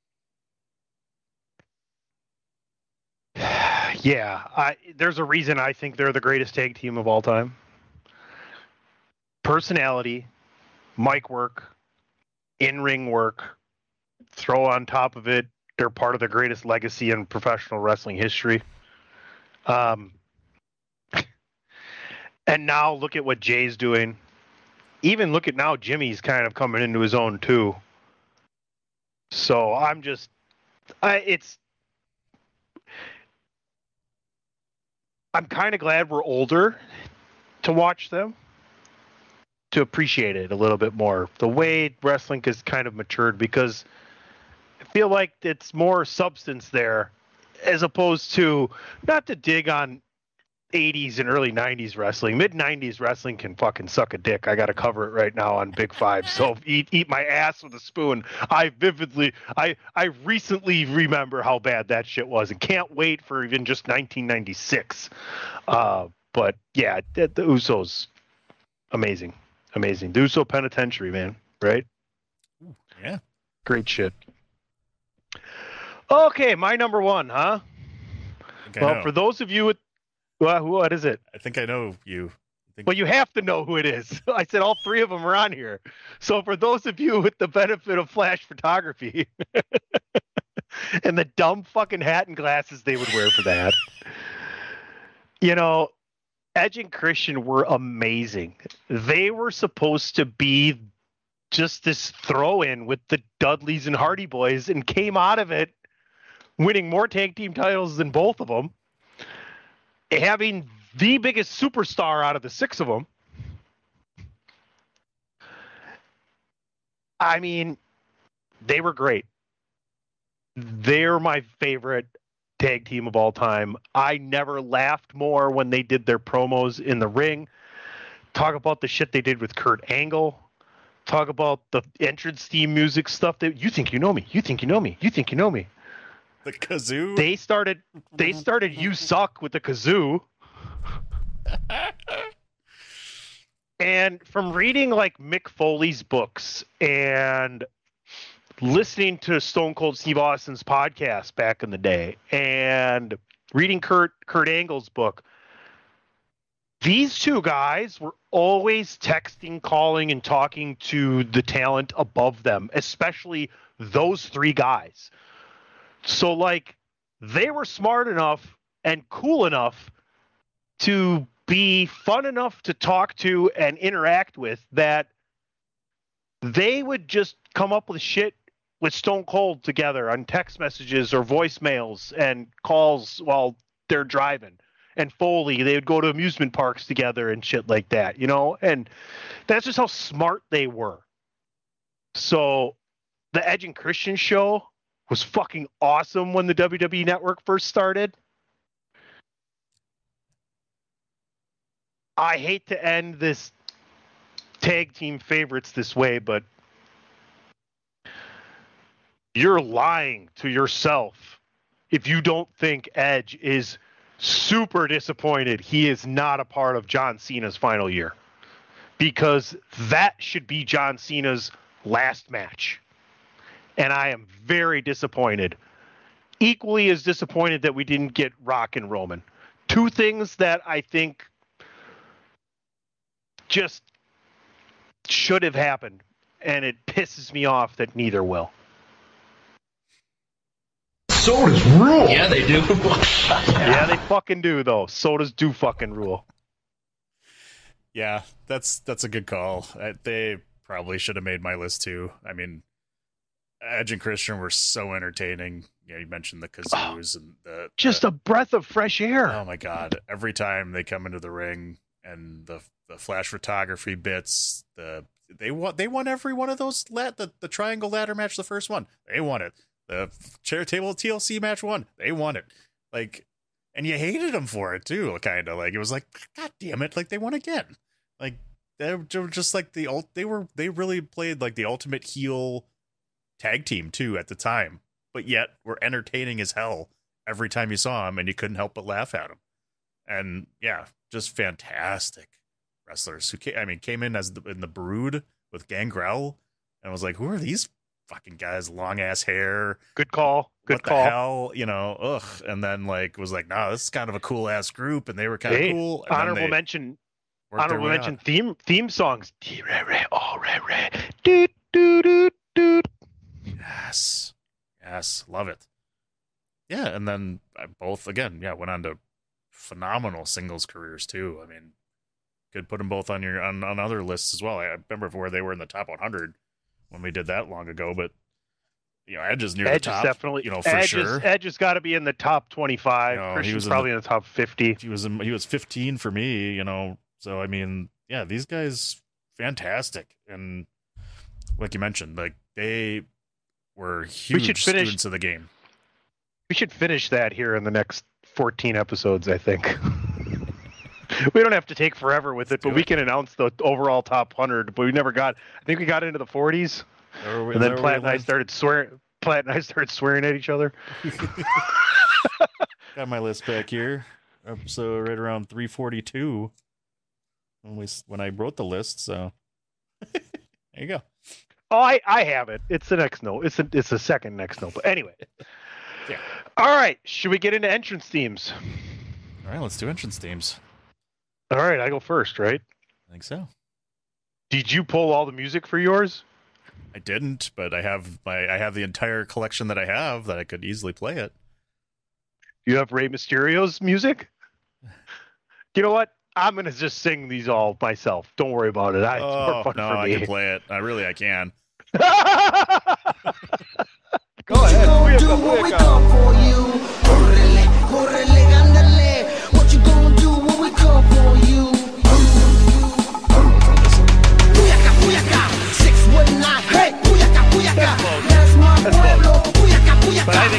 Yeah, I, there's a reason I think they're the greatest tag team of all time. Personality, mic work, in-ring work, throw on top of it, they're part of the greatest legacy in professional wrestling history. Um, and now look at what Jay's doing. Even look at now Jimmy's kind of coming into his own too. So I'm just, I, it's, I'm kind of glad we're older to watch them, to appreciate it a little bit more. The way wrestling has kind of matured, because I feel like it's more substance there, as opposed to, not to dig on eighties and early nineties wrestling. Mid nineties wrestling can fucking suck a dick. I got to cover it right now on Big Five. So eat eat my ass with a spoon. I vividly, I I recently remember how bad that shit was, and can't wait for even just nineteen ninety-six. Uh, but yeah, the, the Usos, amazing, amazing. The Uso Penitentiary, man, right? Ooh, yeah, great shit. Okay, my number one, huh? I think I Well, know. for those of you with, well, what is it? I think I know you. I think Well, you have to know who it is. I said all three of them are on here. So for those of you with the benefit of flash photography and the dumb fucking hat and glasses they would wear for that, you know, Edge and Christian were amazing. They were supposed to be just this throw-in with the Dudleys and Hardy Boys, and came out of it winning more tag team titles than both of them, having the biggest superstar out of the six of them. I mean, they were great. they're my favorite tag team of all time. I never laughed more when they did their promos in the ring. Talk about the shit they did with Kurt Angle. Talk about the entrance theme music stuff that you think you know me. You think you know me. You think you know me. The kazoo. They started. They started. You suck with the kazoo. And from reading like Mick Foley's books and listening to Stone Cold Steve Austin's podcast back in the day and reading Kurt Kurt Angle's book, these two guys were always texting, calling, and talking to the talent above them, especially those three guys. So, like, they were smart enough and cool enough to be fun enough to talk to and interact with that they would just come up with shit with Stone Cold together on text messages or voicemails and calls while they're driving. And Foley, they would go to amusement parks together and shit like that, you know? And that's just how smart they were. So the Edge and Christian show was fucking awesome when the W W E Network first started. I hate to end this tag team favorites this way, but you're lying to yourself if you don't think Edge is super disappointed he is not a part of John Cena's final year, because that should be John Cena's last match. And I am very disappointed. Equally as disappointed that we didn't get Rock and Roman. Two things that I think just should have happened, and it pisses me off that neither will. Sodas rule. Yeah, they do. Yeah, they fucking do, though. Sodas do fucking rule. Yeah, that's that's a good call. I, they probably should have made my list too. I mean, Edge and Christian were so entertaining. Yeah, you mentioned the kazoos oh, and the just the, a breath of fresh air. Oh my god! Every time they come into the ring and the the flash photography bits, the they won they won every one of those lat the the triangle ladder match, the first one they won it. The chair table T L C match won. They won it. Like, and you hated them for it too, kind of. Like, it was like, God damn it! Like, they won again. Like, they were just like the ult. They were they really played like the ultimate heel tag team too at the time, but yet were entertaining as hell every time you saw them, and you couldn't help but laugh at them. And yeah, just fantastic wrestlers who came, I mean, came in as the, in the Brood with Gangrel, and was like, who are these fucking guys? Long ass hair. Good call. Good what call. The hell, you know, ugh. And then like was like, no, nah, this is kind of a cool ass group, and they were kind of hey, cool. And honorable mention. Honorable mention. Out. Theme theme songs. Yes, yes, love it. Yeah, and then both again, yeah, went on to phenomenal singles careers too. I mean, could put them both on your on, on other lists as well. I remember where they were in the top one hundred when we did that long ago, but you know, Edge is near Edge the top. Is definitely, you know, for Edge sure. Is, Edge has got to be in the top twenty-five. You know, Christian's he was probably in the, in the top fifty. He was in, he was fifteen for me. You know, so I mean, yeah, these guys fantastic, and like you mentioned, like they were huge we should finish, students of the game. We should finish that here in the next fourteen episodes, I think. We don't have to take forever with it, but we can announce the overall top one hundred. But we never got. I think we got into the forties, we, and then Platt and I started swearing. Platt and I started swearing at each other. Got my list back here. Episode right around three forty-two. When we when I wrote the list, so there you go. Oh, I, I have it. It's the next note. It's a, it's the second next note. But anyway. Yeah. All right. Should we get into entrance themes? All right. Let's do entrance themes. All right. I go first, right? I think so. Did you pull all the music for yours? I didn't, but I have my I have the entire collection that I have that I could easily play it. You have Rey Mysterio's music? You know what? I'm going to just sing these all myself. Don't worry about it. I, it's oh, more fun no, for me. I can play it. I really, I can. Go ahead. What you gonna do when we come for you? Correle, correle, andale. What you gonna do when we come for you? Puyaka, puyaka, six one nine. Hey, puyaka, puyaka. That's my pueblo. Puyaka, puyaka. But I think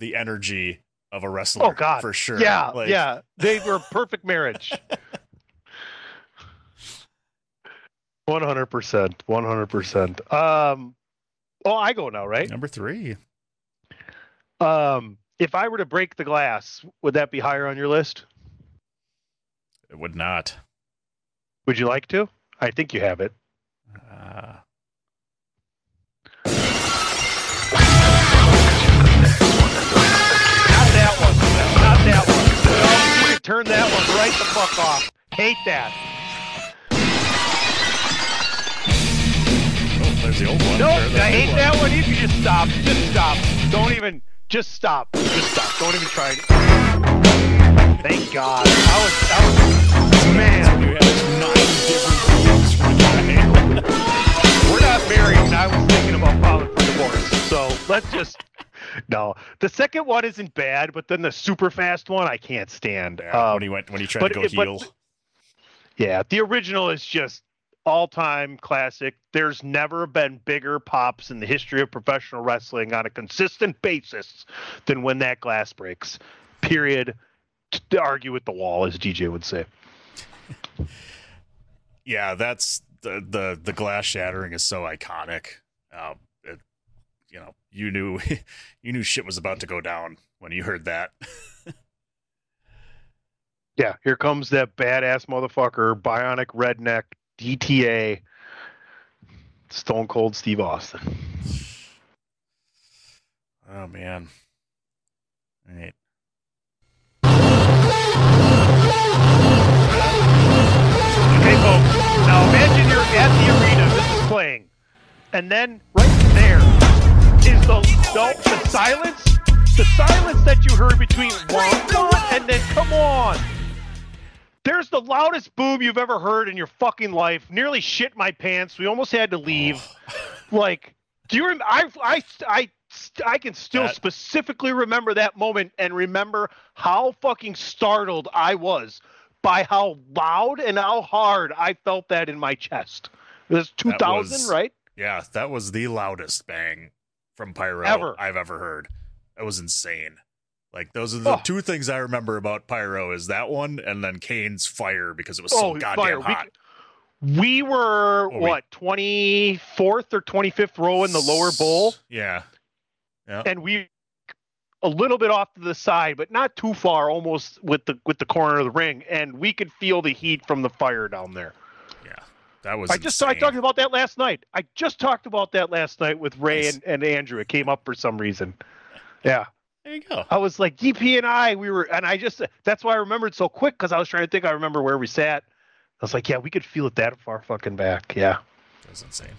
the energy of a wrestler. Oh God, for sure. Yeah, Like, yeah, they were a perfect marriage. One hundred percent, one hundred percent. Um, oh, I go now, right? Number three. Um, if I were to break the glass, would that be higher on your list? It would not. Would you like to? I think you have it. Uh, Not that one. Not that one. No, you can turn that one right the fuck off. Hate that. oh, there's the old one. No, There, there's I the new hate one. that one. You can just stop. Just stop. Don't even. Just stop. Just stop. Don't even try it. Thank God. I was. I was. Man. You have nine different themes for the guy. We're not married, and I was thinking about filing for divorce. So let's just. No, the second one isn't bad, but then the super fast one I can't stand. Yeah, Um, when he went, when he tried but to go it- but- heel. Yeah, the original is just all-time classic. There's never been bigger pops in the history of professional wrestling on a consistent basis than when that glass breaks. Period. To argue with the wall, as D J would say. Yeah, that's the the the glass shattering is so iconic. Um, it, you know, you knew you knew shit was about to go down when you heard that. Yeah, here comes that badass motherfucker, bionic redneck, D T A, Stone Cold Steve Austin. Oh man. All right. Okay, folks. Now imagine you're at the arena. This is playing, and then right there is the the, the silence, the silence that you heard between one, one and then come on. There's the loudest boom you've ever heard in your fucking life. Nearly shit my pants. We almost had to leave. Like, do you remember? I I I. I can still That- specifically remember that moment and remember how fucking startled I was by how loud and how hard I felt that in my chest. It was two thousand, was- right? Yeah, that was the loudest bang from Pyro Ever. I've ever heard. That was insane. Like those are the Oh. two things I remember about Pyro is that one and then Kane's fire because it was so Oh, goddamn fire. We- hot. We were, Oh, we- what, twenty-fourth or twenty-fifth row in the lower bowl? Yeah. Yeah. And we a little bit off to the side, but not too far, almost with the with the corner of the ring, and we could feel the heat from the fire down there. Yeah. That was I just I insane. talked about that last night. I just talked about that last night with Ray and, and Andrew. It came up for some reason. Yeah. There you go. I was like, D P and I, we were, and I just, that's why I remembered so quick, because I was trying to think I remember where we sat. I was like, yeah, we could feel it that far fucking back. Yeah. That was insane.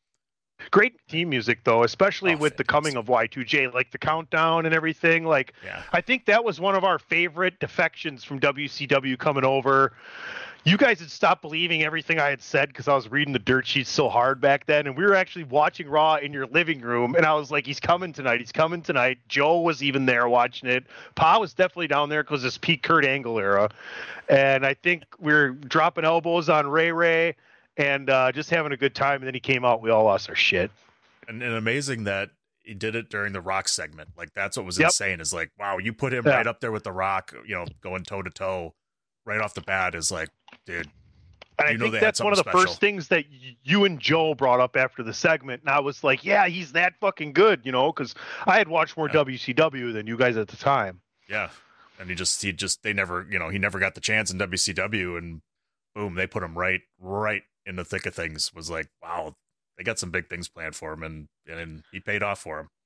Great team music, though, especially Oh, with the coming of Y two J, like the countdown and everything. Like, Yeah. I think that was one of our favorite defections from W C W coming over. You guys had stopped believing everything I had said because I was reading the dirt sheets so hard back then. And we were actually watching Raw in your living room. And I was like, he's coming tonight. He's coming tonight. Joe was even there watching it. Pa was definitely down there because it's Pete Kurt Angle era. And I think we were dropping elbows on Ray Ray and uh, just having a good time. And then he came out. We all lost our shit. And, and amazing that he did it during the Rock segment. Like that's what was Yep. insane. Is like, wow, you put him Yeah. right up there with the Rock. You know, going toe to toe, right off the bat is like, dude. And I you know think they had that's one of the something first things that y- you and Joe brought up after the segment. And I was like, yeah, he's that fucking good, you know, because I had watched more Yeah. W C W than you guys at the time. Yeah. And he just, he just, they never, you know, he never got the chance in W C W and boom, they put him right, right in the thick of things. Was like, wow, they got some big things planned for him and, and he paid off for him.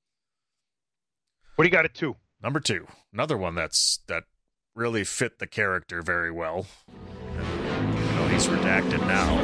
What do you got at two? Number two, another one that's, that really fit the character very well. And, you know, he's redacted now.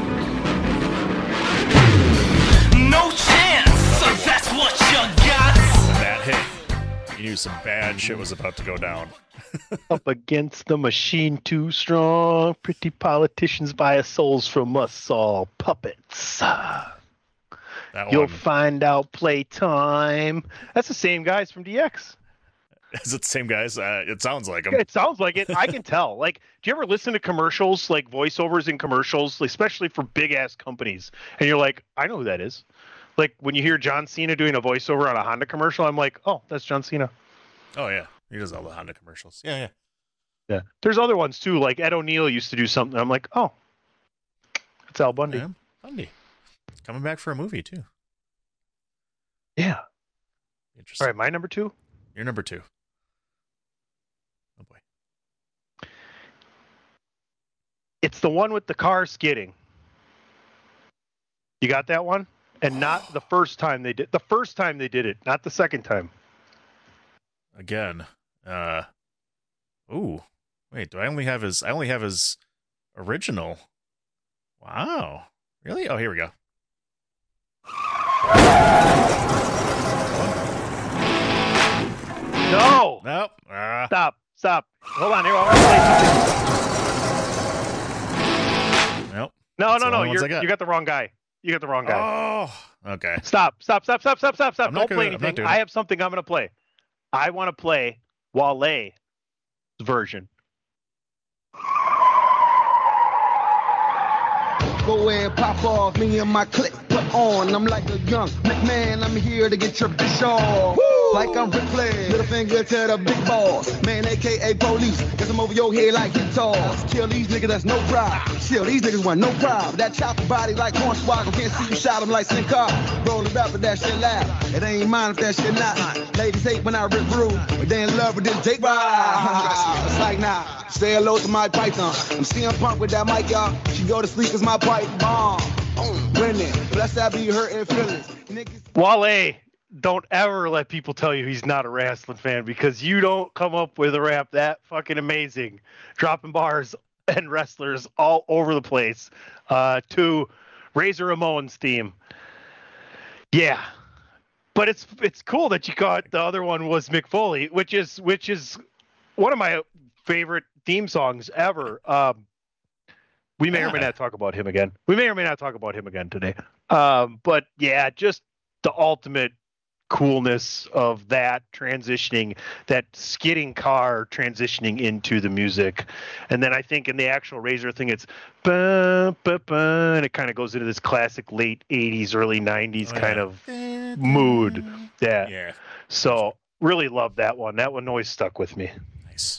No chance, so that's what you got. When that hit, you knew some bad shit was about to go down. Up against the machine too strong. Pretty politicians buy us souls from us all puppets. That You'll one, find out playtime. That's the same guys from D X. is it the same guys? Uh, it sounds like him. It sounds like it. I can tell. Like, do you ever listen to commercials, like voiceovers in commercials, especially for big ass companies? And you're like, I know who that is. Like when you hear John Cena doing a voiceover on a Honda commercial, I'm like, oh, that's John Cena. Oh yeah, he does all the Honda commercials. Yeah, yeah. Yeah. There's other ones too. Like Ed O'Neill used to do something. I'm like, oh, it's Al Bundy. Yeah, Bundy coming back for a movie too. Yeah. Interesting. All right, my number two. You're number two. Oh boy. It's the one with the car skidding. You got that one? And not the first time they did. The first time they did it, not the second time. Again. Uh. Ooh. Wait. Do I only have his? I only have his original. Wow. Really? Oh, here we go. No. Nope. Uh, Stop. Stop. Hold on. Here, I want to play something. nope. No, That's no, the no. only ones You're, I got. you got the wrong guy. You got the wrong guy. Oh. Okay. Stop. Stop. Stop. Stop. Stop. Stop. Stop. Stop. I'm not Don't gonna- play I'm not anything. doing I it. have something I'm going to play. I want to play Wale's version. Go ahead, pop off, me and my clique put on. I'm like a young McMahon, I'm here to get your bitch off. Like I'm Ric Flair, little finger to the big boss. Man, A K A police, cause I'm over your head like hit toss. Kill these niggas, that's no problem. Still, these niggas want no problem. That chopper body like Hornswoggle, can't see you shot him like Sin Car. Roll it up, but that shit loud. It ain't mine if that shit not. Ladies hate when I rip rude, but they in love with this Jake ride. It's like, nah, say hello to my python. I'm C M Punk with that mic, y'all. She go to sleep cause my pipe bomb. Winning, bless that be hurting feelings. Niggas. Wale, don't ever let people tell you he's not a wrestling fan because you don't come up with a rap that fucking amazing. Dropping bars and wrestlers all over the place uh, to Razor Ramon's theme. Yeah. But it's it's cool that you caught the other one was Mick Foley, which is which is one of my favorite theme songs ever. Um, we may or may not talk about him again. We may or may not talk about him again today. Um, but yeah, just the ultimate coolness of that transitioning, that skidding car transitioning into the music. And then I think in the actual Razor thing, it's ba, ba, ba, and it kind of goes into this classic late eighties, early nineties Oh, yeah. kind of mood. Yeah. Yeah. So really love that one. That one always stuck with me. Nice.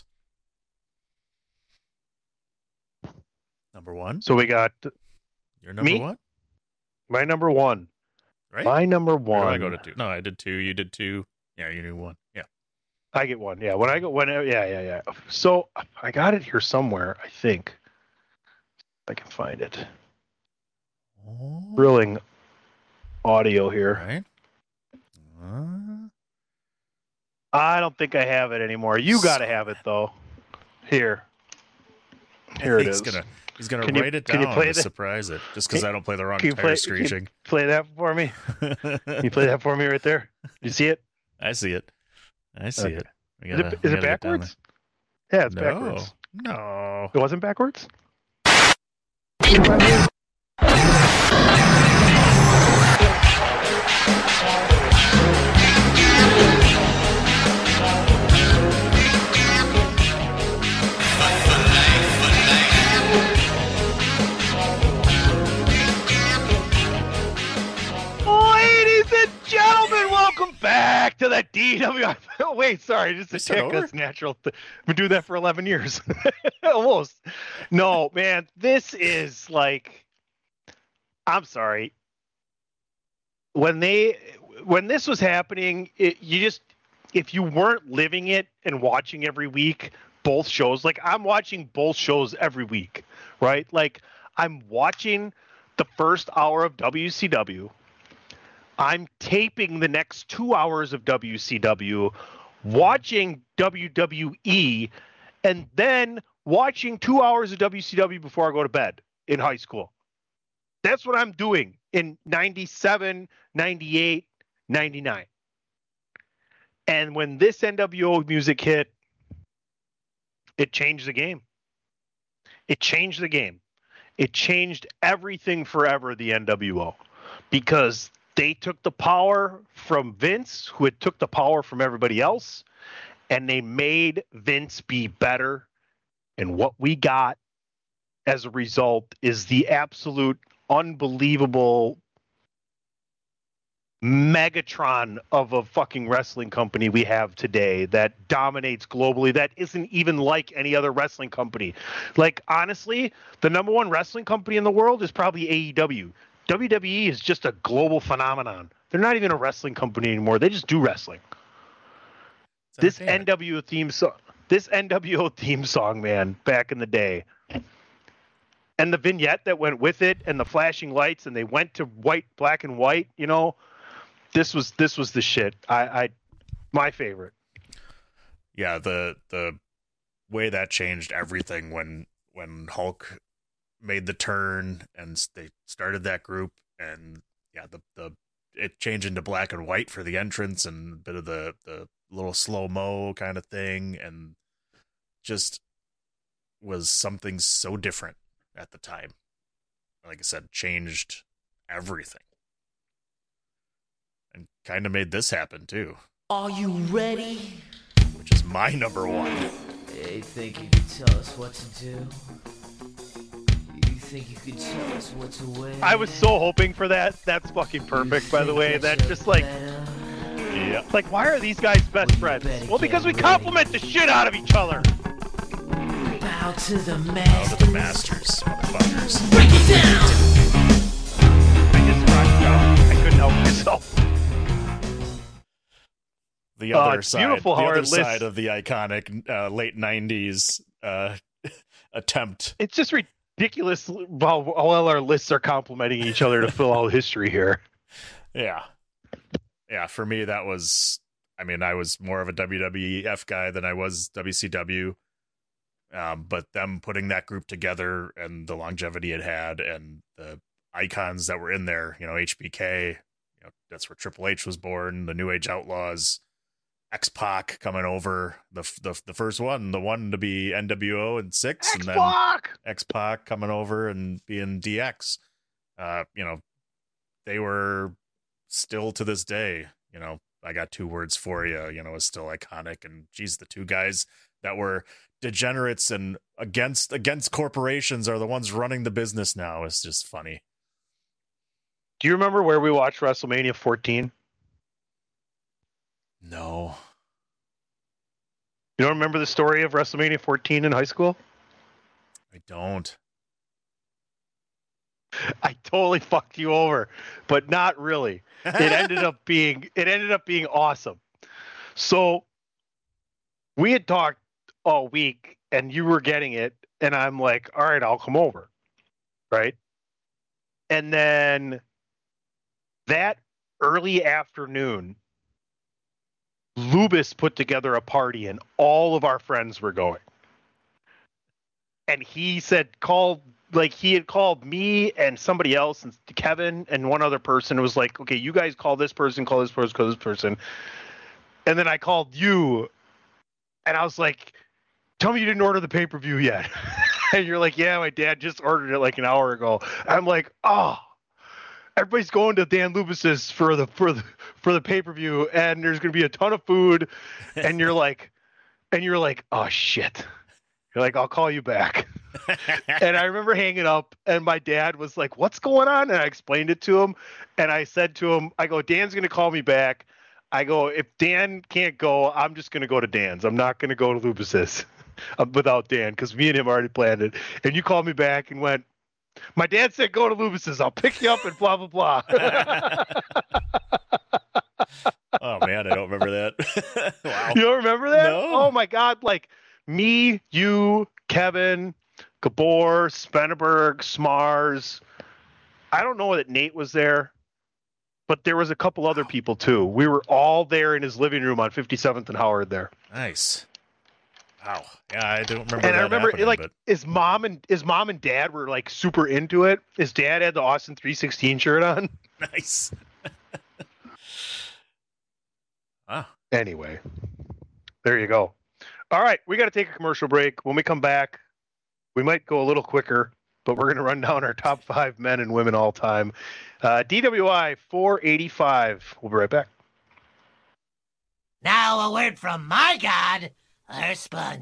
Number one. So we got Your number me? one. my number one. Right. My number Or one. do I go to two? No, I did two. You did two. Yeah, you knew one. Yeah. I get one. Yeah. When I go, when, yeah, yeah, yeah. So I got it here somewhere, I think. If I can find it. Thrilling audio here. Right. Uh, I don't think I have it anymore. You got to have it, though. Here. Here it he's is. gonna he's gonna Can you- write it can you down play to the- surprise it, just because Can- I don't play the wrong Can you tire play, screeching. Can you play that for me? Can you play that for me right there? You see it? I see it. I see Okay. it. We Is gotta- it, we is it gotta get down backwards? Yeah, it's there. backwards. No, no. It wasn't backwards? Ladies and gentlemen, welcome back to the D W I. Oh, wait, sorry, just a They start tick. over? That's natural. Th- I've been doing that for eleven years. Almost. No, man, this is like, I'm sorry. When they, when this was happening, it, you just, if you weren't living it and watching every week, both shows, like I'm watching both shows every week, right? Like I'm watching the first hour of W C W. I'm taping the next two hours of W C W, watching W W E, and then watching two hours of W C W before I go to bed in high school. That's what I'm doing in ninety-seven, ninety-eight, ninety-nine. And when this N W O music hit, it changed the game. It changed the game. It changed everything forever, the N W O, because they took the power from Vince, who had took the power from everybody else, and they made Vince be better. And what we got as a result is the absolute unbelievable Megatron of a fucking wrestling company we have today that dominates globally, that isn't even like any other wrestling company. Like, honestly, the number one wrestling company in the world is probably A E W. W W E is just a global phenomenon. They're not even a wrestling company anymore. They just do wrestling. This N W O theme song, this N W O theme song, man, back in the day. And the vignette that went with it and the flashing lights, and they went to white, black and white, you know, this was, this was the shit. I, I, my favorite. Yeah. The, the way that changed everything when, when Hulk made the turn and they started that group, and yeah, the, the, it changed into black and white for the entrance and a bit of the, the little slow-mo kind of thing, and just was something so different at the time. Like I said, changed everything. And kind of made this happen too. Are you ready? Which is my number one. They think you can tell us what to do? You think you can tell us what to wear? I was so hoping for that. That's fucking perfect, by the way. That just like... Yeah. Like, why are these guys best friends? Well, because we compliment the shit out of each other. Bow to the masters. Bow to the masters, motherfuckers. Break it down! I just rocked out. I couldn't help myself. The other uh, side, the other other side of the iconic uh, late nineties uh, attempt. It's just ridiculous while all our lists are complimenting each other to fill all history here. Yeah. Yeah, for me, that was, I mean, I was more of a W W E F guy than I was W C W. Um, but them putting that group together and the longevity it had and the icons that were in there, you know, H B K, you know, that's where Triple H was born, the New Age Outlaws, X-Pac coming over, the the the first one, the one to be N W O and six, and then X-Pac coming over and being D X. Uh, you know, they were still to this day, you know, I got two words for you, you know, is still iconic. And geez, the two guys that were degenerates and against against corporations are the ones running the business now. It's just funny. Do you remember where we watched WrestleMania fourteen? No. You don't remember the story of WrestleMania fourteen in high school? I don't. I totally fucked you over, but not really. It ended up being it ended up being awesome. So we had talked all week and you were getting it, and I'm like, all right, I'll come over. Right? And then that early afternoon, Lubis put together a party and all of our friends were going. And he said, call, like he had called me and somebody else, and Kevin and one other person. It was like, okay, you guys call this person, call this person, call this person. And then I called you and I was like, tell me you didn't order the pay-per-view yet. And you're like, yeah, my dad just ordered it like an hour ago. I'm like, oh, everybody's going to Dan Lubis's for the, for the, for the pay-per-view, and there's going to be a ton of food. And you're like, and you're like, oh shit. You're like, I'll call you back. And I remember hanging up, and my dad was like, what's going on? And I explained it to him. And I said to him, I go, Dan's going to call me back. I go, if Dan can't go, I'm just going to go to Dan's. I'm not going to go to Lubis's without Dan, because me and him already planned it. And you called me back and went, my dad said, go to Lubis's. I'll pick you up and blah, blah, blah. Oh, man, I don't remember that. Wow. You don't remember that? No. Oh, my God. Like, me, you, Kevin, Gabor, Spenneberg, Smars. I don't know that Nate was there, but there was a couple other people too. We were all there in his living room on fifty-seventh and Howard there. Nice. Wow. Yeah, I don't remember And that I remember happening, like but... his mom and his mom and dad were like super into it. His dad had the Austin three sixteen shirt on. Nice. Ah. Anyway, there you go. All right, we got to take a commercial break. When we come back, we might go a little quicker, but we're going to run down our top five men and women all time. Uh, D W I four eighty-five. We'll be right back. Now a word from my God, our sponsor.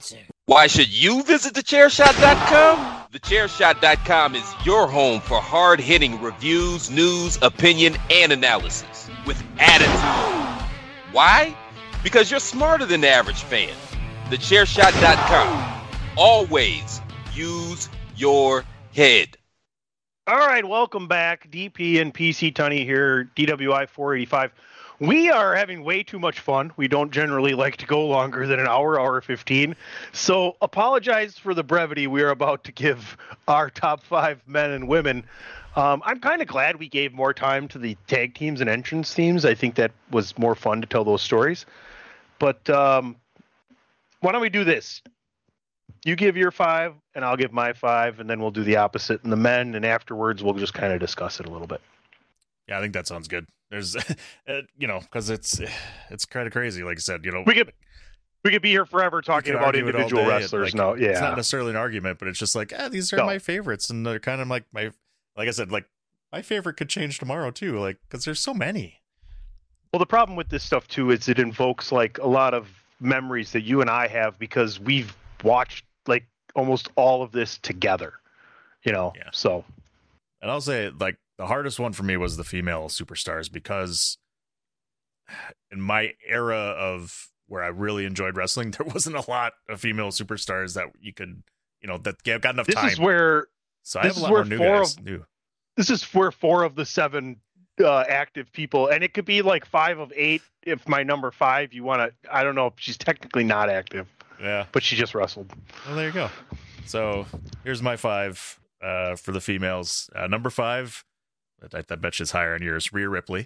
Why should you visit the chair shot dot com? the chair shot dot com is your home for hard-hitting reviews, news, opinion, and analysis with attitude. Why? Because you're smarter than the average fan. the chair shot dot com. Always use your head. All right, welcome back. D P and P C Tunney here, D W I four eighty-five. We are having way too much fun. We don't generally like to go longer than an hour, hour fifteen. So apologize for the brevity we are about to give our top five men and women. Um, I'm kind of glad we gave more time to the tag teams and entrance teams. I think that was more fun to tell those stories. But um, why don't we do this? You give your five, and I'll give my five, and then we'll do the opposite in the men, and afterwards we'll just kind of discuss it a little bit. Yeah, I think that sounds good. There's, uh, you know, because it's it's kind of crazy. Like I said, you know, we could we could be here forever talking about individual wrestlers. Like, no, yeah, it's not necessarily an argument, but it's just like, ah, these are no. my favorites, and they're kind of like my, like I said, like my favorite could change tomorrow too, like because there's so many. Well, the problem with this stuff too is it invokes like a lot of memories that you and I have because we've watched like almost all of this together. You know, yeah. So, and I'll say like. The hardest one for me was the female superstars because in my era of where I really enjoyed wrestling, there wasn't a lot of female superstars that you could, you know, that got enough this time. This is where, so I this have a is lot where more new four guys. Of, new. This is where four of the seven uh, active people, and it could be like five of eight. If my number five, you want to, I don't know if she's technically not active. Yeah. But she just wrestled. Well, there you go. So here's my five uh, for the females. Uh, number five. I, I bet she's higher on yours. Rhea Ripley.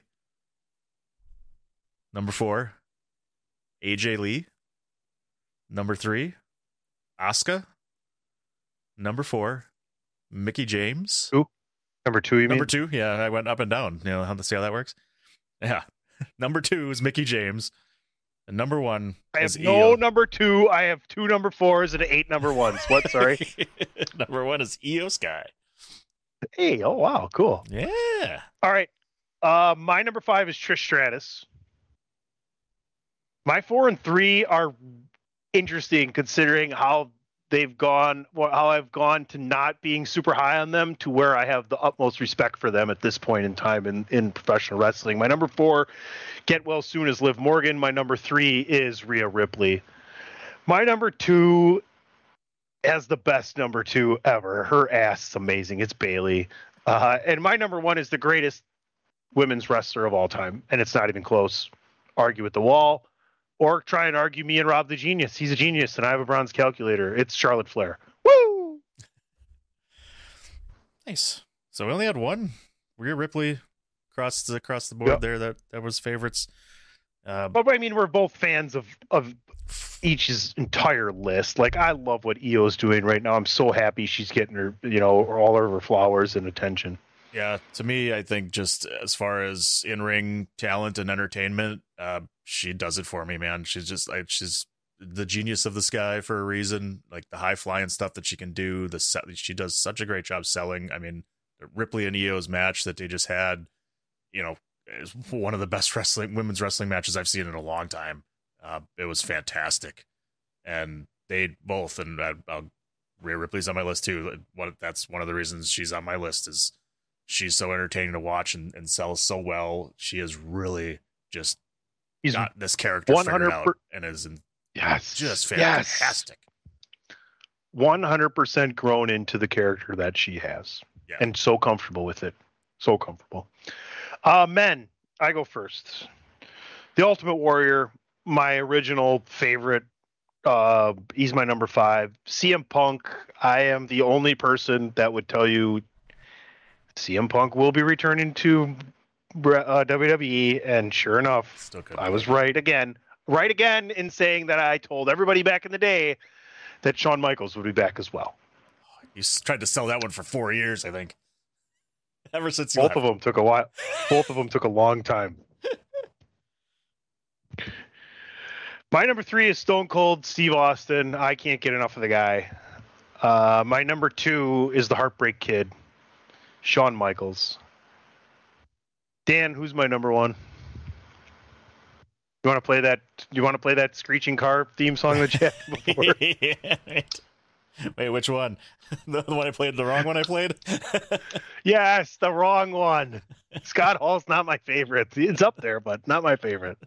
Number four, A J Lee. Number three, Asuka. Number four, Mickie James. Ooh, number two, you Number mean? two, yeah, I went up and down. You know how to see how that works? Yeah. Number two is Mickie James. And number one I is have no Io. number two. I have two number fours and eight number ones. What? Sorry. Number one is Io Sky. Hey, oh wow, cool. Yeah. All right. Uh, my number five is Trish Stratus. My four and three are interesting considering how they've gone, well, how I've gone to not being super high on them to where I have the utmost respect for them at this point in time in, in professional wrestling. My number four, get well soon, is Liv Morgan. My number three is Rhea Ripley. My number two has the best number two ever. Her ass is amazing. It's Bayley. Uh, and my number one is the greatest women's wrestler of all time. And it's not even close. Argue with the wall or try and argue me and Rob the genius. He's a genius and I have a bronze calculator. It's Charlotte Flair. Woo! Nice. So we only had one. Rhea Ripley across the, across the board yep. there. That, that was favorites. Uh, but I mean, we're both fans of, of each's entire list. Like, I love what Io's doing right now. I'm so happy she's getting her, you know, all of her flowers and attention. Yeah, to me, I think just as far as in-ring talent and entertainment, uh, she does it for me, man. She's just like she's the genius of the sky for a reason. Like the high flying stuff that she can do. The she does such a great job selling. I mean, Ripley and Io's match that they just had, you know, is one of the best wrestling women's wrestling matches I've seen in a long time. Uh, it was fantastic, and they both and uh, uh, Rhea Ripley's on my list too. What that's one of the reasons she's on my list is she's so entertaining to watch and, and sells so well. She is really just He's got this character figured out and is in, yes, just fantastic. one hundred percent grown into the character that she has, yeah. and so comfortable with it, so comfortable. Uh, men, I go first. The Ultimate Warrior, my original favorite. Uh, he's my number five. C M Punk. I am the only person that would tell you C M Punk will be returning to uh, W W E, and sure enough, I was right again. Right again in saying that I told everybody back in the day that Shawn Michaels would be back as well. You tried to sell that one for four years, I think. Ever since both left. of them took a while. Both of them took a long time. My number three is Stone Cold Steve Austin. I can't get enough of the guy. Uh, my number two is the Heartbreak Kid, Shawn Michaels. Dan, who's my number one? You want to play that? You want to play that screeching car theme song that you had before? yeah, right. Wait, which one? The one I played, the wrong one I played? Yes, the wrong one. Scott Hall's not my favorite. It's up there, but not my favorite.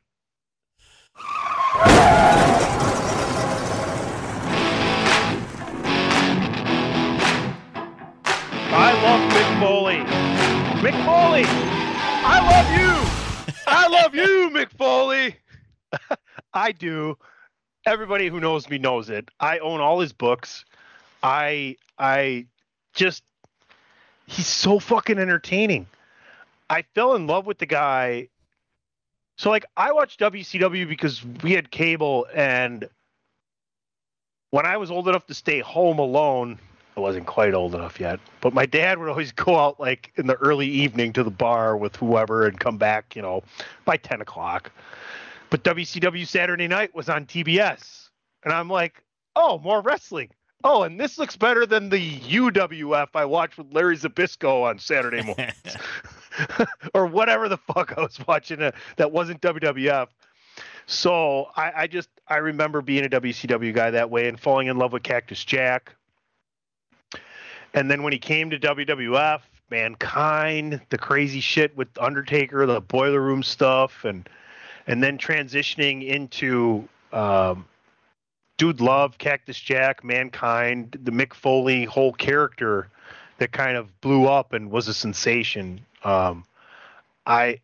I love Mick Foley. Mick Foley, I love you. I love you, Mick Foley. I do. Everybody who knows me knows it. I own all his books. I I just he's so fucking entertaining. I fell in love with the guy. So like I watched W C W because we had cable, and when I was old enough to stay home alone, I wasn't quite old enough yet, but my dad would always go out like in the early evening to the bar with whoever and come back, you know, by ten o'clock. But W C W Saturday Night was on T B S. And I'm like, oh, more wrestling. Oh, and this looks better than the U W F I watched with Larry Zbyszko on Saturday mornings. Or whatever the fuck I was watching uh, that wasn't W W F. So I, I just, I remember being a W C W guy that way and falling in love with Cactus Jack. And then when he came to W W F, Mankind, the crazy shit with Undertaker, the Boiler Room stuff, and and then transitioning into um, Dude Love, Cactus Jack, Mankind, the Mick Foley whole character that kind of blew up and was a sensation. Um, I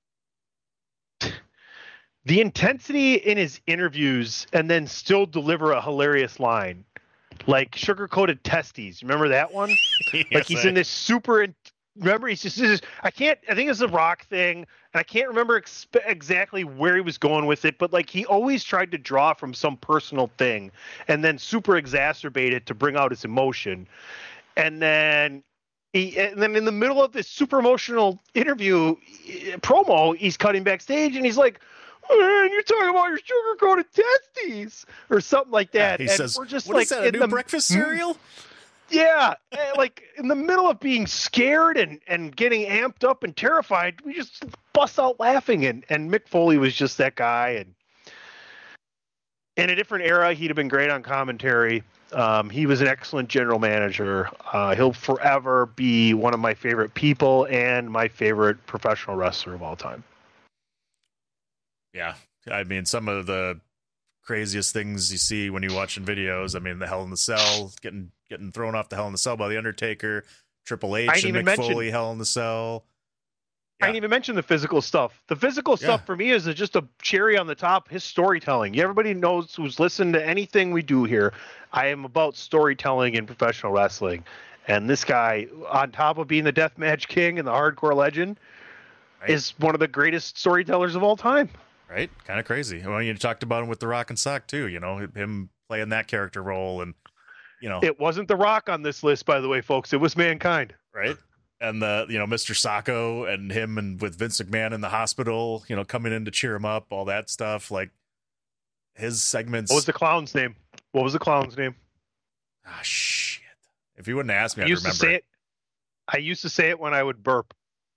the intensity in his interviews and then still deliver a hilarious line. Like sugar-coated testes. Remember that one? Yes, like he's I... in this super. In- remember, he's just. This is, I can't. I think it's a Rock thing, and I can't remember exp- exactly where he was going with it. But like he always tried to draw from some personal thing, and then super exacerbate it to bring out his emotion. And then he. And then in the middle of this super emotional interview promo, he's cutting backstage, and he's like, man, you're talking about your sugar-coated testes or something like that. Yeah, he and says, we're just what like is that, a new the, breakfast cereal? Yeah, like in the middle of being scared and, and getting amped up and terrified, we just bust out laughing. And, and Mick Foley was just that guy. And in a different era, he'd have been great on commentary. Um, he was an excellent general manager. Uh, he'll forever be one of my favorite people and my favorite professional wrestler of all time. Yeah, I mean, some of the craziest things you see when you're watching videos. I mean, the Hell in the Cell, getting getting thrown off the Hell in the Cell by the Undertaker, Triple H and Mick mention, Foley, Hell in the Cell. Yeah. I didn't even mention the physical stuff. The physical stuff yeah. for me is just a cherry on the top. His storytelling. Everybody knows who's listened to anything we do here. I am about storytelling in professional wrestling, and this guy, on top of being the Deathmatch King and the Hardcore Legend, right. is one of the greatest storytellers of all time. Right? Kind of crazy. Well, you talked about him with The Rock and Sock too, you know, him playing that character role. And, you know, it wasn't The Rock on this list, by the way, folks. It was Mankind. Right. And the, you know, Mister Sacco and him and with Vince McMahon in the hospital, you know, coming in to cheer him up, all that stuff. Like his segments. What was the clown's name? What was the clown's name? Ah, shit. If you wouldn't ask me, I I'd used remember. To say it. I used to say it when I would burp.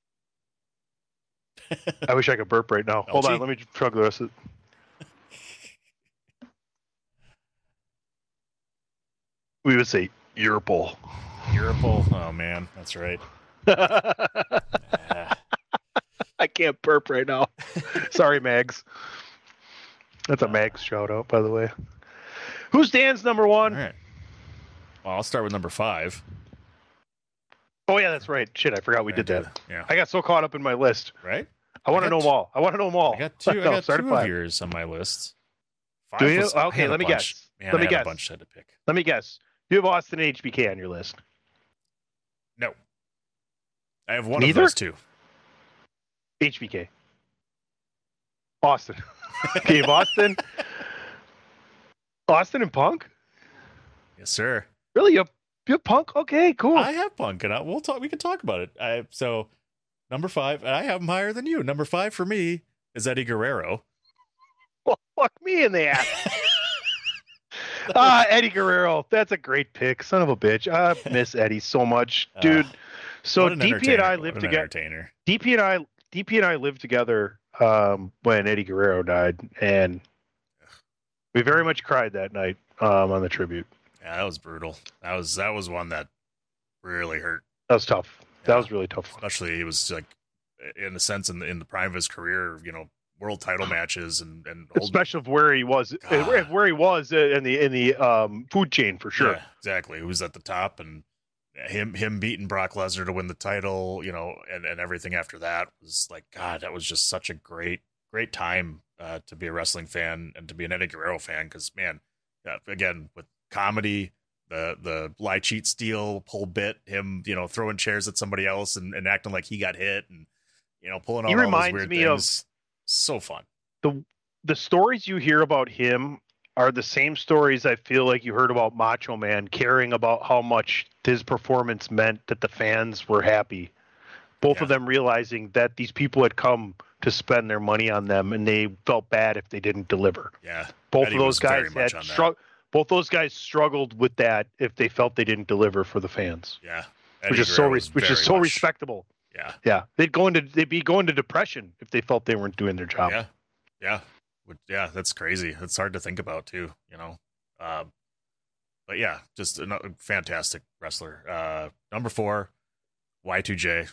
I wish I could burp right now. Hold on, let me chug the rest of it. We would say Europol. Europol. Oh man, that's right. uh. I can't burp right now. Sorry, Mags. That's a Mags shout out, by the way. Who's Dan's number one? All right. Well, I'll start with number five. Oh yeah, that's right. Shit, I forgot we I did did. that. Yeah. I got so caught up in my list. Right. I want to know them all. I want to know them all. I got two. no, I got start two at five. of yours on my list. Five Do you? was, Okay, let me bunch. guess. Man, let me I had guess. a bunch I had to pick. Let me guess. You have Austin and H B K on your list. No. I have one Neither? of those two. H B K. Austin. Okay, Austin. Austin and Punk? Yes, sir. Really? You have, you have Punk? Okay, cool. I have Punk, and I, we'll talk. We can talk about it. I so number five. I have him higher than you. Number five for me is Eddie Guerrero. Well, fuck me in the ass. Ah, Eddie Guerrero. That's a great pick. Son of a bitch. I miss Eddie so much, dude. Uh, so an D P and I what lived an together. Entertainer. D P and I, D P and I lived together um, when Eddie Guerrero died, and we very much cried that night um, on the tribute. Yeah, that was brutal. That was that was one that really hurt. That was tough. Yeah. That was really tough. Especially he was like, in a sense, in the in the prime of his career, you know, world title matches and and old... especially of where he was, God. where he was in the in the um, food chain for sure. Yeah, exactly. He was at the top, and him him beating Brock Lesnar to win the title, you know, and and everything after that was like, God, that was just such a great great time uh, to be a wrestling fan and to be an Eddie Guerrero fan, because man, yeah, again with comedy. The the lie, cheat, steal, pull bit, him, you know, throwing chairs at somebody else and, and acting like he got hit, and you know, pulling all, he all reminds those weird me things. Of so fun. The the stories you hear about him are the same stories I feel like you heard about Macho Man, caring about how much his performance meant that the fans were happy. Both Yeah. of them realizing that these people had come to spend their money on them, and they felt bad if they didn't deliver. Yeah, Both Eddie of those was very guys much had on that. struggled. Both those guys struggled with that if they felt they didn't deliver for the fans. Yeah, which Eddie is so Guerrero re- was which is very so much- respectable. Yeah, Yeah, they'd go into they'd be going to depression if they felt they weren't doing their job. yeah, yeah, Which- yeah. That's crazy. It's hard to think about too, you know. Uh, but yeah, just a fantastic wrestler. Uh, number four, Y two J.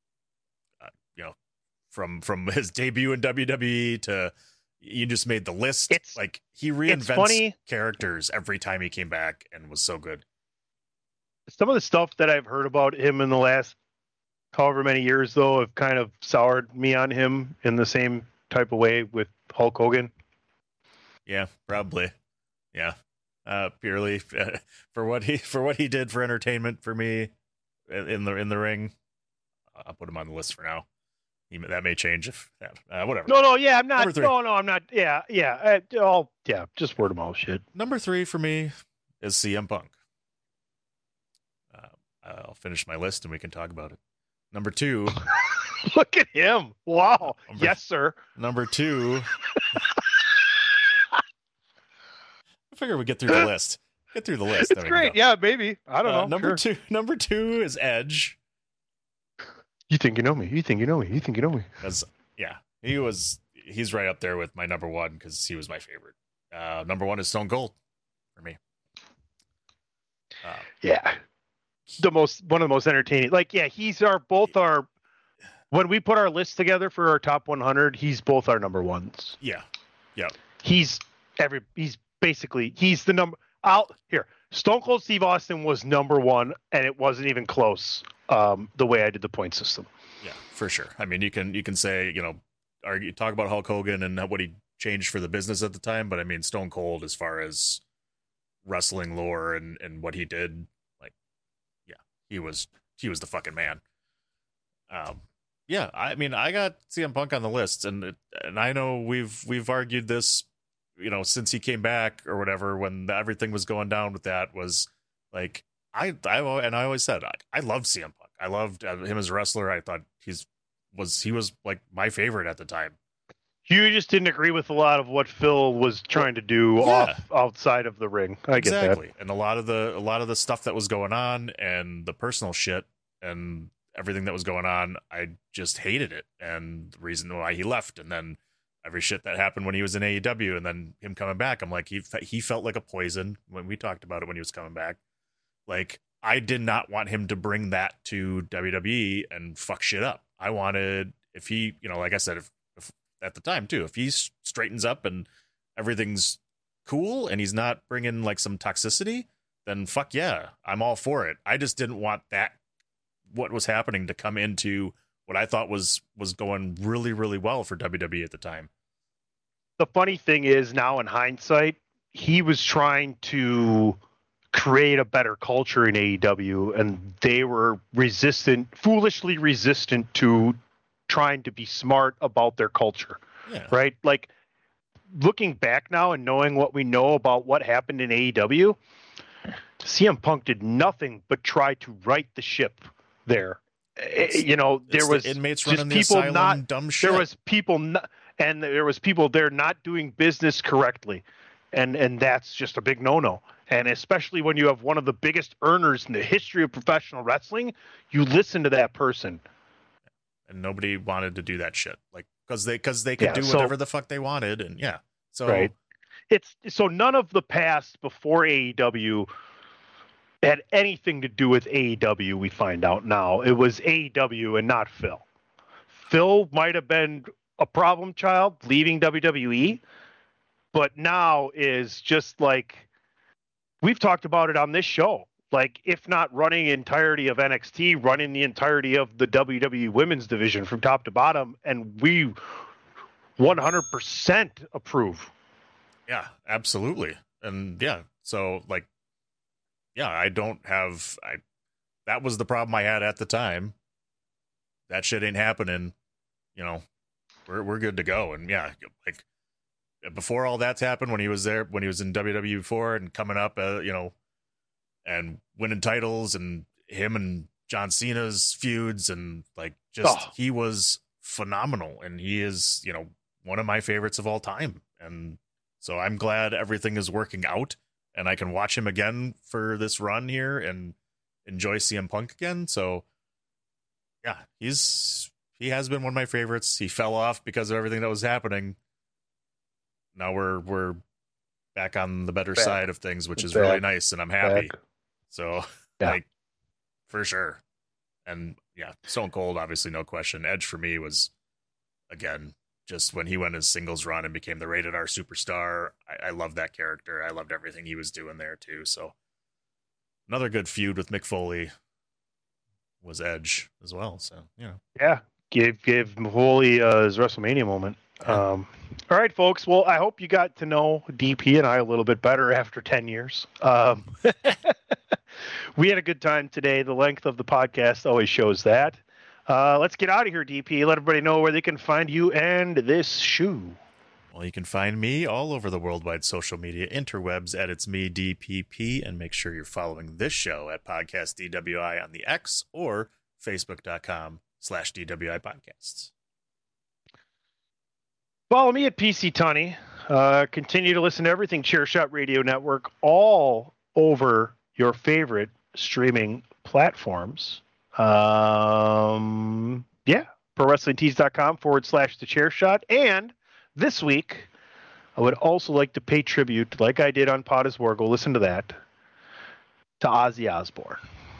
Uh, you know, from from his debut in W W E to you just made the list. It's like he reinvents funny. characters every time he came back and was so good. Some of the stuff that I've heard about him in the last however many years, though, have kind of soured me on him in the same type of way with Hulk Hogan. Yeah, probably. Yeah, uh, purely uh, for what he for what he did for entertainment for me in the in the ring. I'll put him on the list for now. He, that may change if uh, whatever. No, no, yeah, I'm not. Number three. No, no, I'm not. Yeah, yeah. Uh, oh, yeah, just word of mouth shit. Number three for me is C M Punk. Uh, I'll finish my list and we can talk about it. Number two. Look at him! Wow. Number, yes, sir. Number two. I figure we get through the list. Get through the list. It's great. Yeah, maybe. I don't uh, know. Number sure. two. Number two is Edge. You think you know me? You think you know me? You think you know me? Because yeah, he was. He's right up there with my number one because he was my favorite. Uh, number one is Stone Cold for me. Uh, yeah, the most one of the most entertaining. Like, yeah, he's our both our. When we put our list together for our top one hundred, he's both our number ones. Yeah, yeah. He's every. He's basically he's the number. I'll here. Stone Cold Steve Austin was number one, and it wasn't even close. Um, the way I did the point system. Yeah, for sure. I mean, you can you can say you know, argue talk about Hulk Hogan and what he changed for the business at the time, but I mean, Stone Cold as far as wrestling lore and and what he did, like, yeah, he was he was the fucking man. Um, yeah, I mean, I got C M Punk on the list, and it, and I know we've we've argued this, you know, since he came back or whatever, when everything was going down with that, was like. I, I and I always said I, I loved C M Punk. I loved him as a wrestler. I thought he's was he was like my favorite at the time. You just didn't agree with a lot of what Phil was trying to do Yeah. off outside of the ring. I exactly. get that. And a lot of the a lot of the stuff that was going on and the personal shit and everything that was going on, I just hated it. And the reason why he left, and then every shit that happened when he was in A E W, and then him coming back, I'm like he fe- he felt like a poison when we talked about it when he was coming back. Like, I did not want him to bring that to W W E and fuck shit up. I wanted, if he, you know, like I said, if, if at the time too, if he straightens up and everything's cool and he's not bringing like some toxicity, then fuck yeah, I'm all for it. I just didn't want that, what was happening, to come into what I thought was was going really, really well for W W E at the time. The funny thing is, now in hindsight, he was trying to create a better culture in A E W, and they were resistant, foolishly resistant to trying to be smart about their culture. Yeah. Right? Like, looking back now and knowing what we know about what happened in A E W, C M Punk did nothing but try to right the ship there. It's, you know, there was the inmates just running the people asylum, not dumb shit. there was people not, and there was people there not doing business correctly. And and that's just a big no-no. And especially when you have one of the biggest earners in the history of professional wrestling, you listen to that person. And nobody wanted to do that shit. Like, because they because they could Yeah, do so- whatever the fuck they wanted, and yeah, so Right. It's so none of the past before A E W had anything to do with A E W. We find out now it was A E W and not Phil. Phil might have been a problem child leaving W W E, but now is just like we've talked about it on this show. Like, if not running the entirety of N X T, running the entirety of the W W E women's division from top to bottom, and we one hundred percent approve. yeah, absolutely, and yeah, so like, yeah, I don't have I. That was the problem I had at the time. That shit ain't happening. You know, we're we're good to go, and yeah, like before all that's happened, when he was there, when he was in W W E before and coming up, uh, you know, and winning titles, and him and John Cena's feuds, and like just Oh. he was phenomenal, and he is, you know, one of my favorites of all time, and so I'm glad everything is working out, and I can watch him again for this run here and enjoy C M Punk again. So yeah, he's he has been one of my favorites. He fell off because of everything that was happening. Now we're we're back on the better Back. side of things, which is Back. really nice, and I'm happy. Back. So Yeah. like for sure. And yeah, Stone Cold, obviously, no question. Edge for me was, again, just when he went his singles run and became the rated R superstar. I, I loved that character. I loved everything he was doing there too. So another good feud with Mick Foley was Edge as well. So, you know. Yeah, give give Maholi uh, his WrestleMania moment. Um, all right, folks. Well, I hope you got to know D P and I a little bit better after ten years. Um, we had a good time today. The length of the podcast always shows that. Uh, let's get out of here, D P. Let everybody know where they can find you and this shoe. Well, you can find me all over the worldwide social media interwebs at It's Me D P P, and make sure you're following this show at Podcast D W I on the X or Facebook.com slash DWI Podcasts. Follow me at P C Tunney. Uh, continue to listen to everything Chairshot Radio Network all over your favorite streaming platforms. Um, yeah, ProWrestlingTees.com forward slash the chair shot. And this week, I would also like to pay tribute, like I did on Pot is War, go listen to that, to Ozzy Osbourne.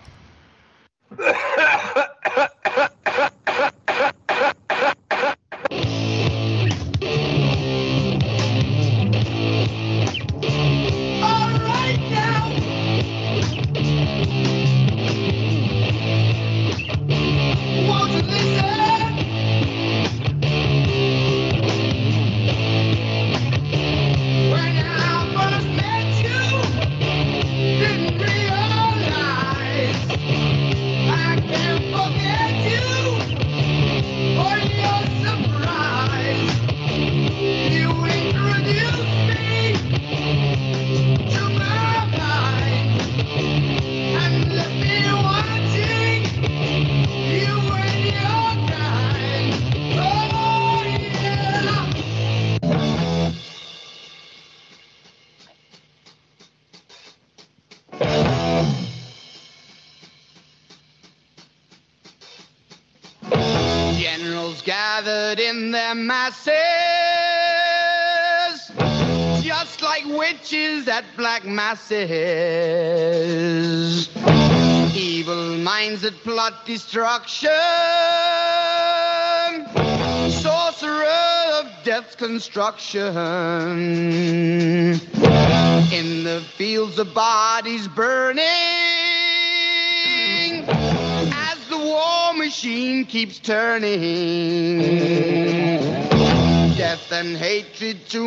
Generals gathered in their masses, just like witches at black masses. Evil minds that plot destruction, sorcerer of death's construction. In the fields of bodies burning, as the war machine keeps turning. Death and hatred to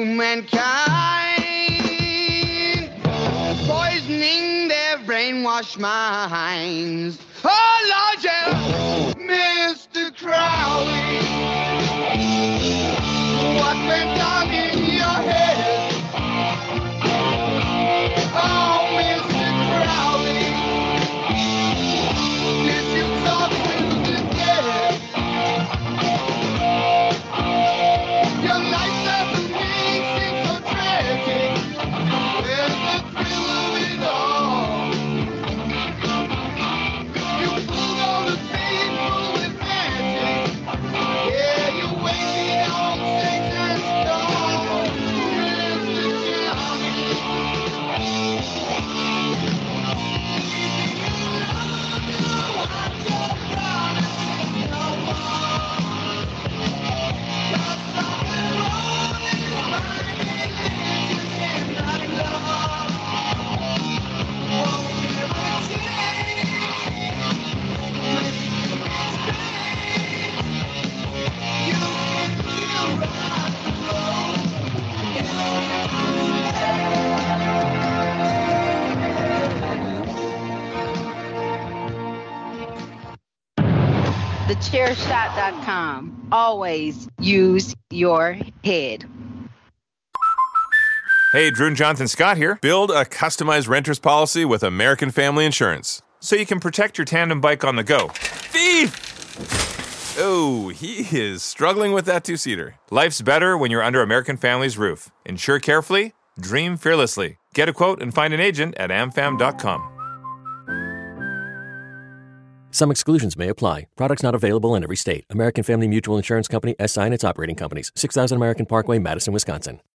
mankind, poisoning their brainwashed minds. Oh, Lord, yeah, Mister Crowley, what went on in your head? Oh, Mister Crowley, did you talk to the dead? Your life doesn't mean seems so tragic. Where's the thrill of it all? You pulled all the people with magic. Yeah, you wasted the chair shot dot com. Always use your head. Hey, Drew and Jonathan Scott here. Build a customized renter's policy with American Family Insurance so you can protect your tandem bike on the go. Thief! Oh, he is struggling with that two-seater. Life's better when you're under American Family's roof. Insure carefully, dream fearlessly. Get a quote and find an agent at am fam dot com. Some exclusions may apply. Products not available in every state. American Family Mutual Insurance Company, S I and its operating companies. six thousand American Parkway, Madison, Wisconsin.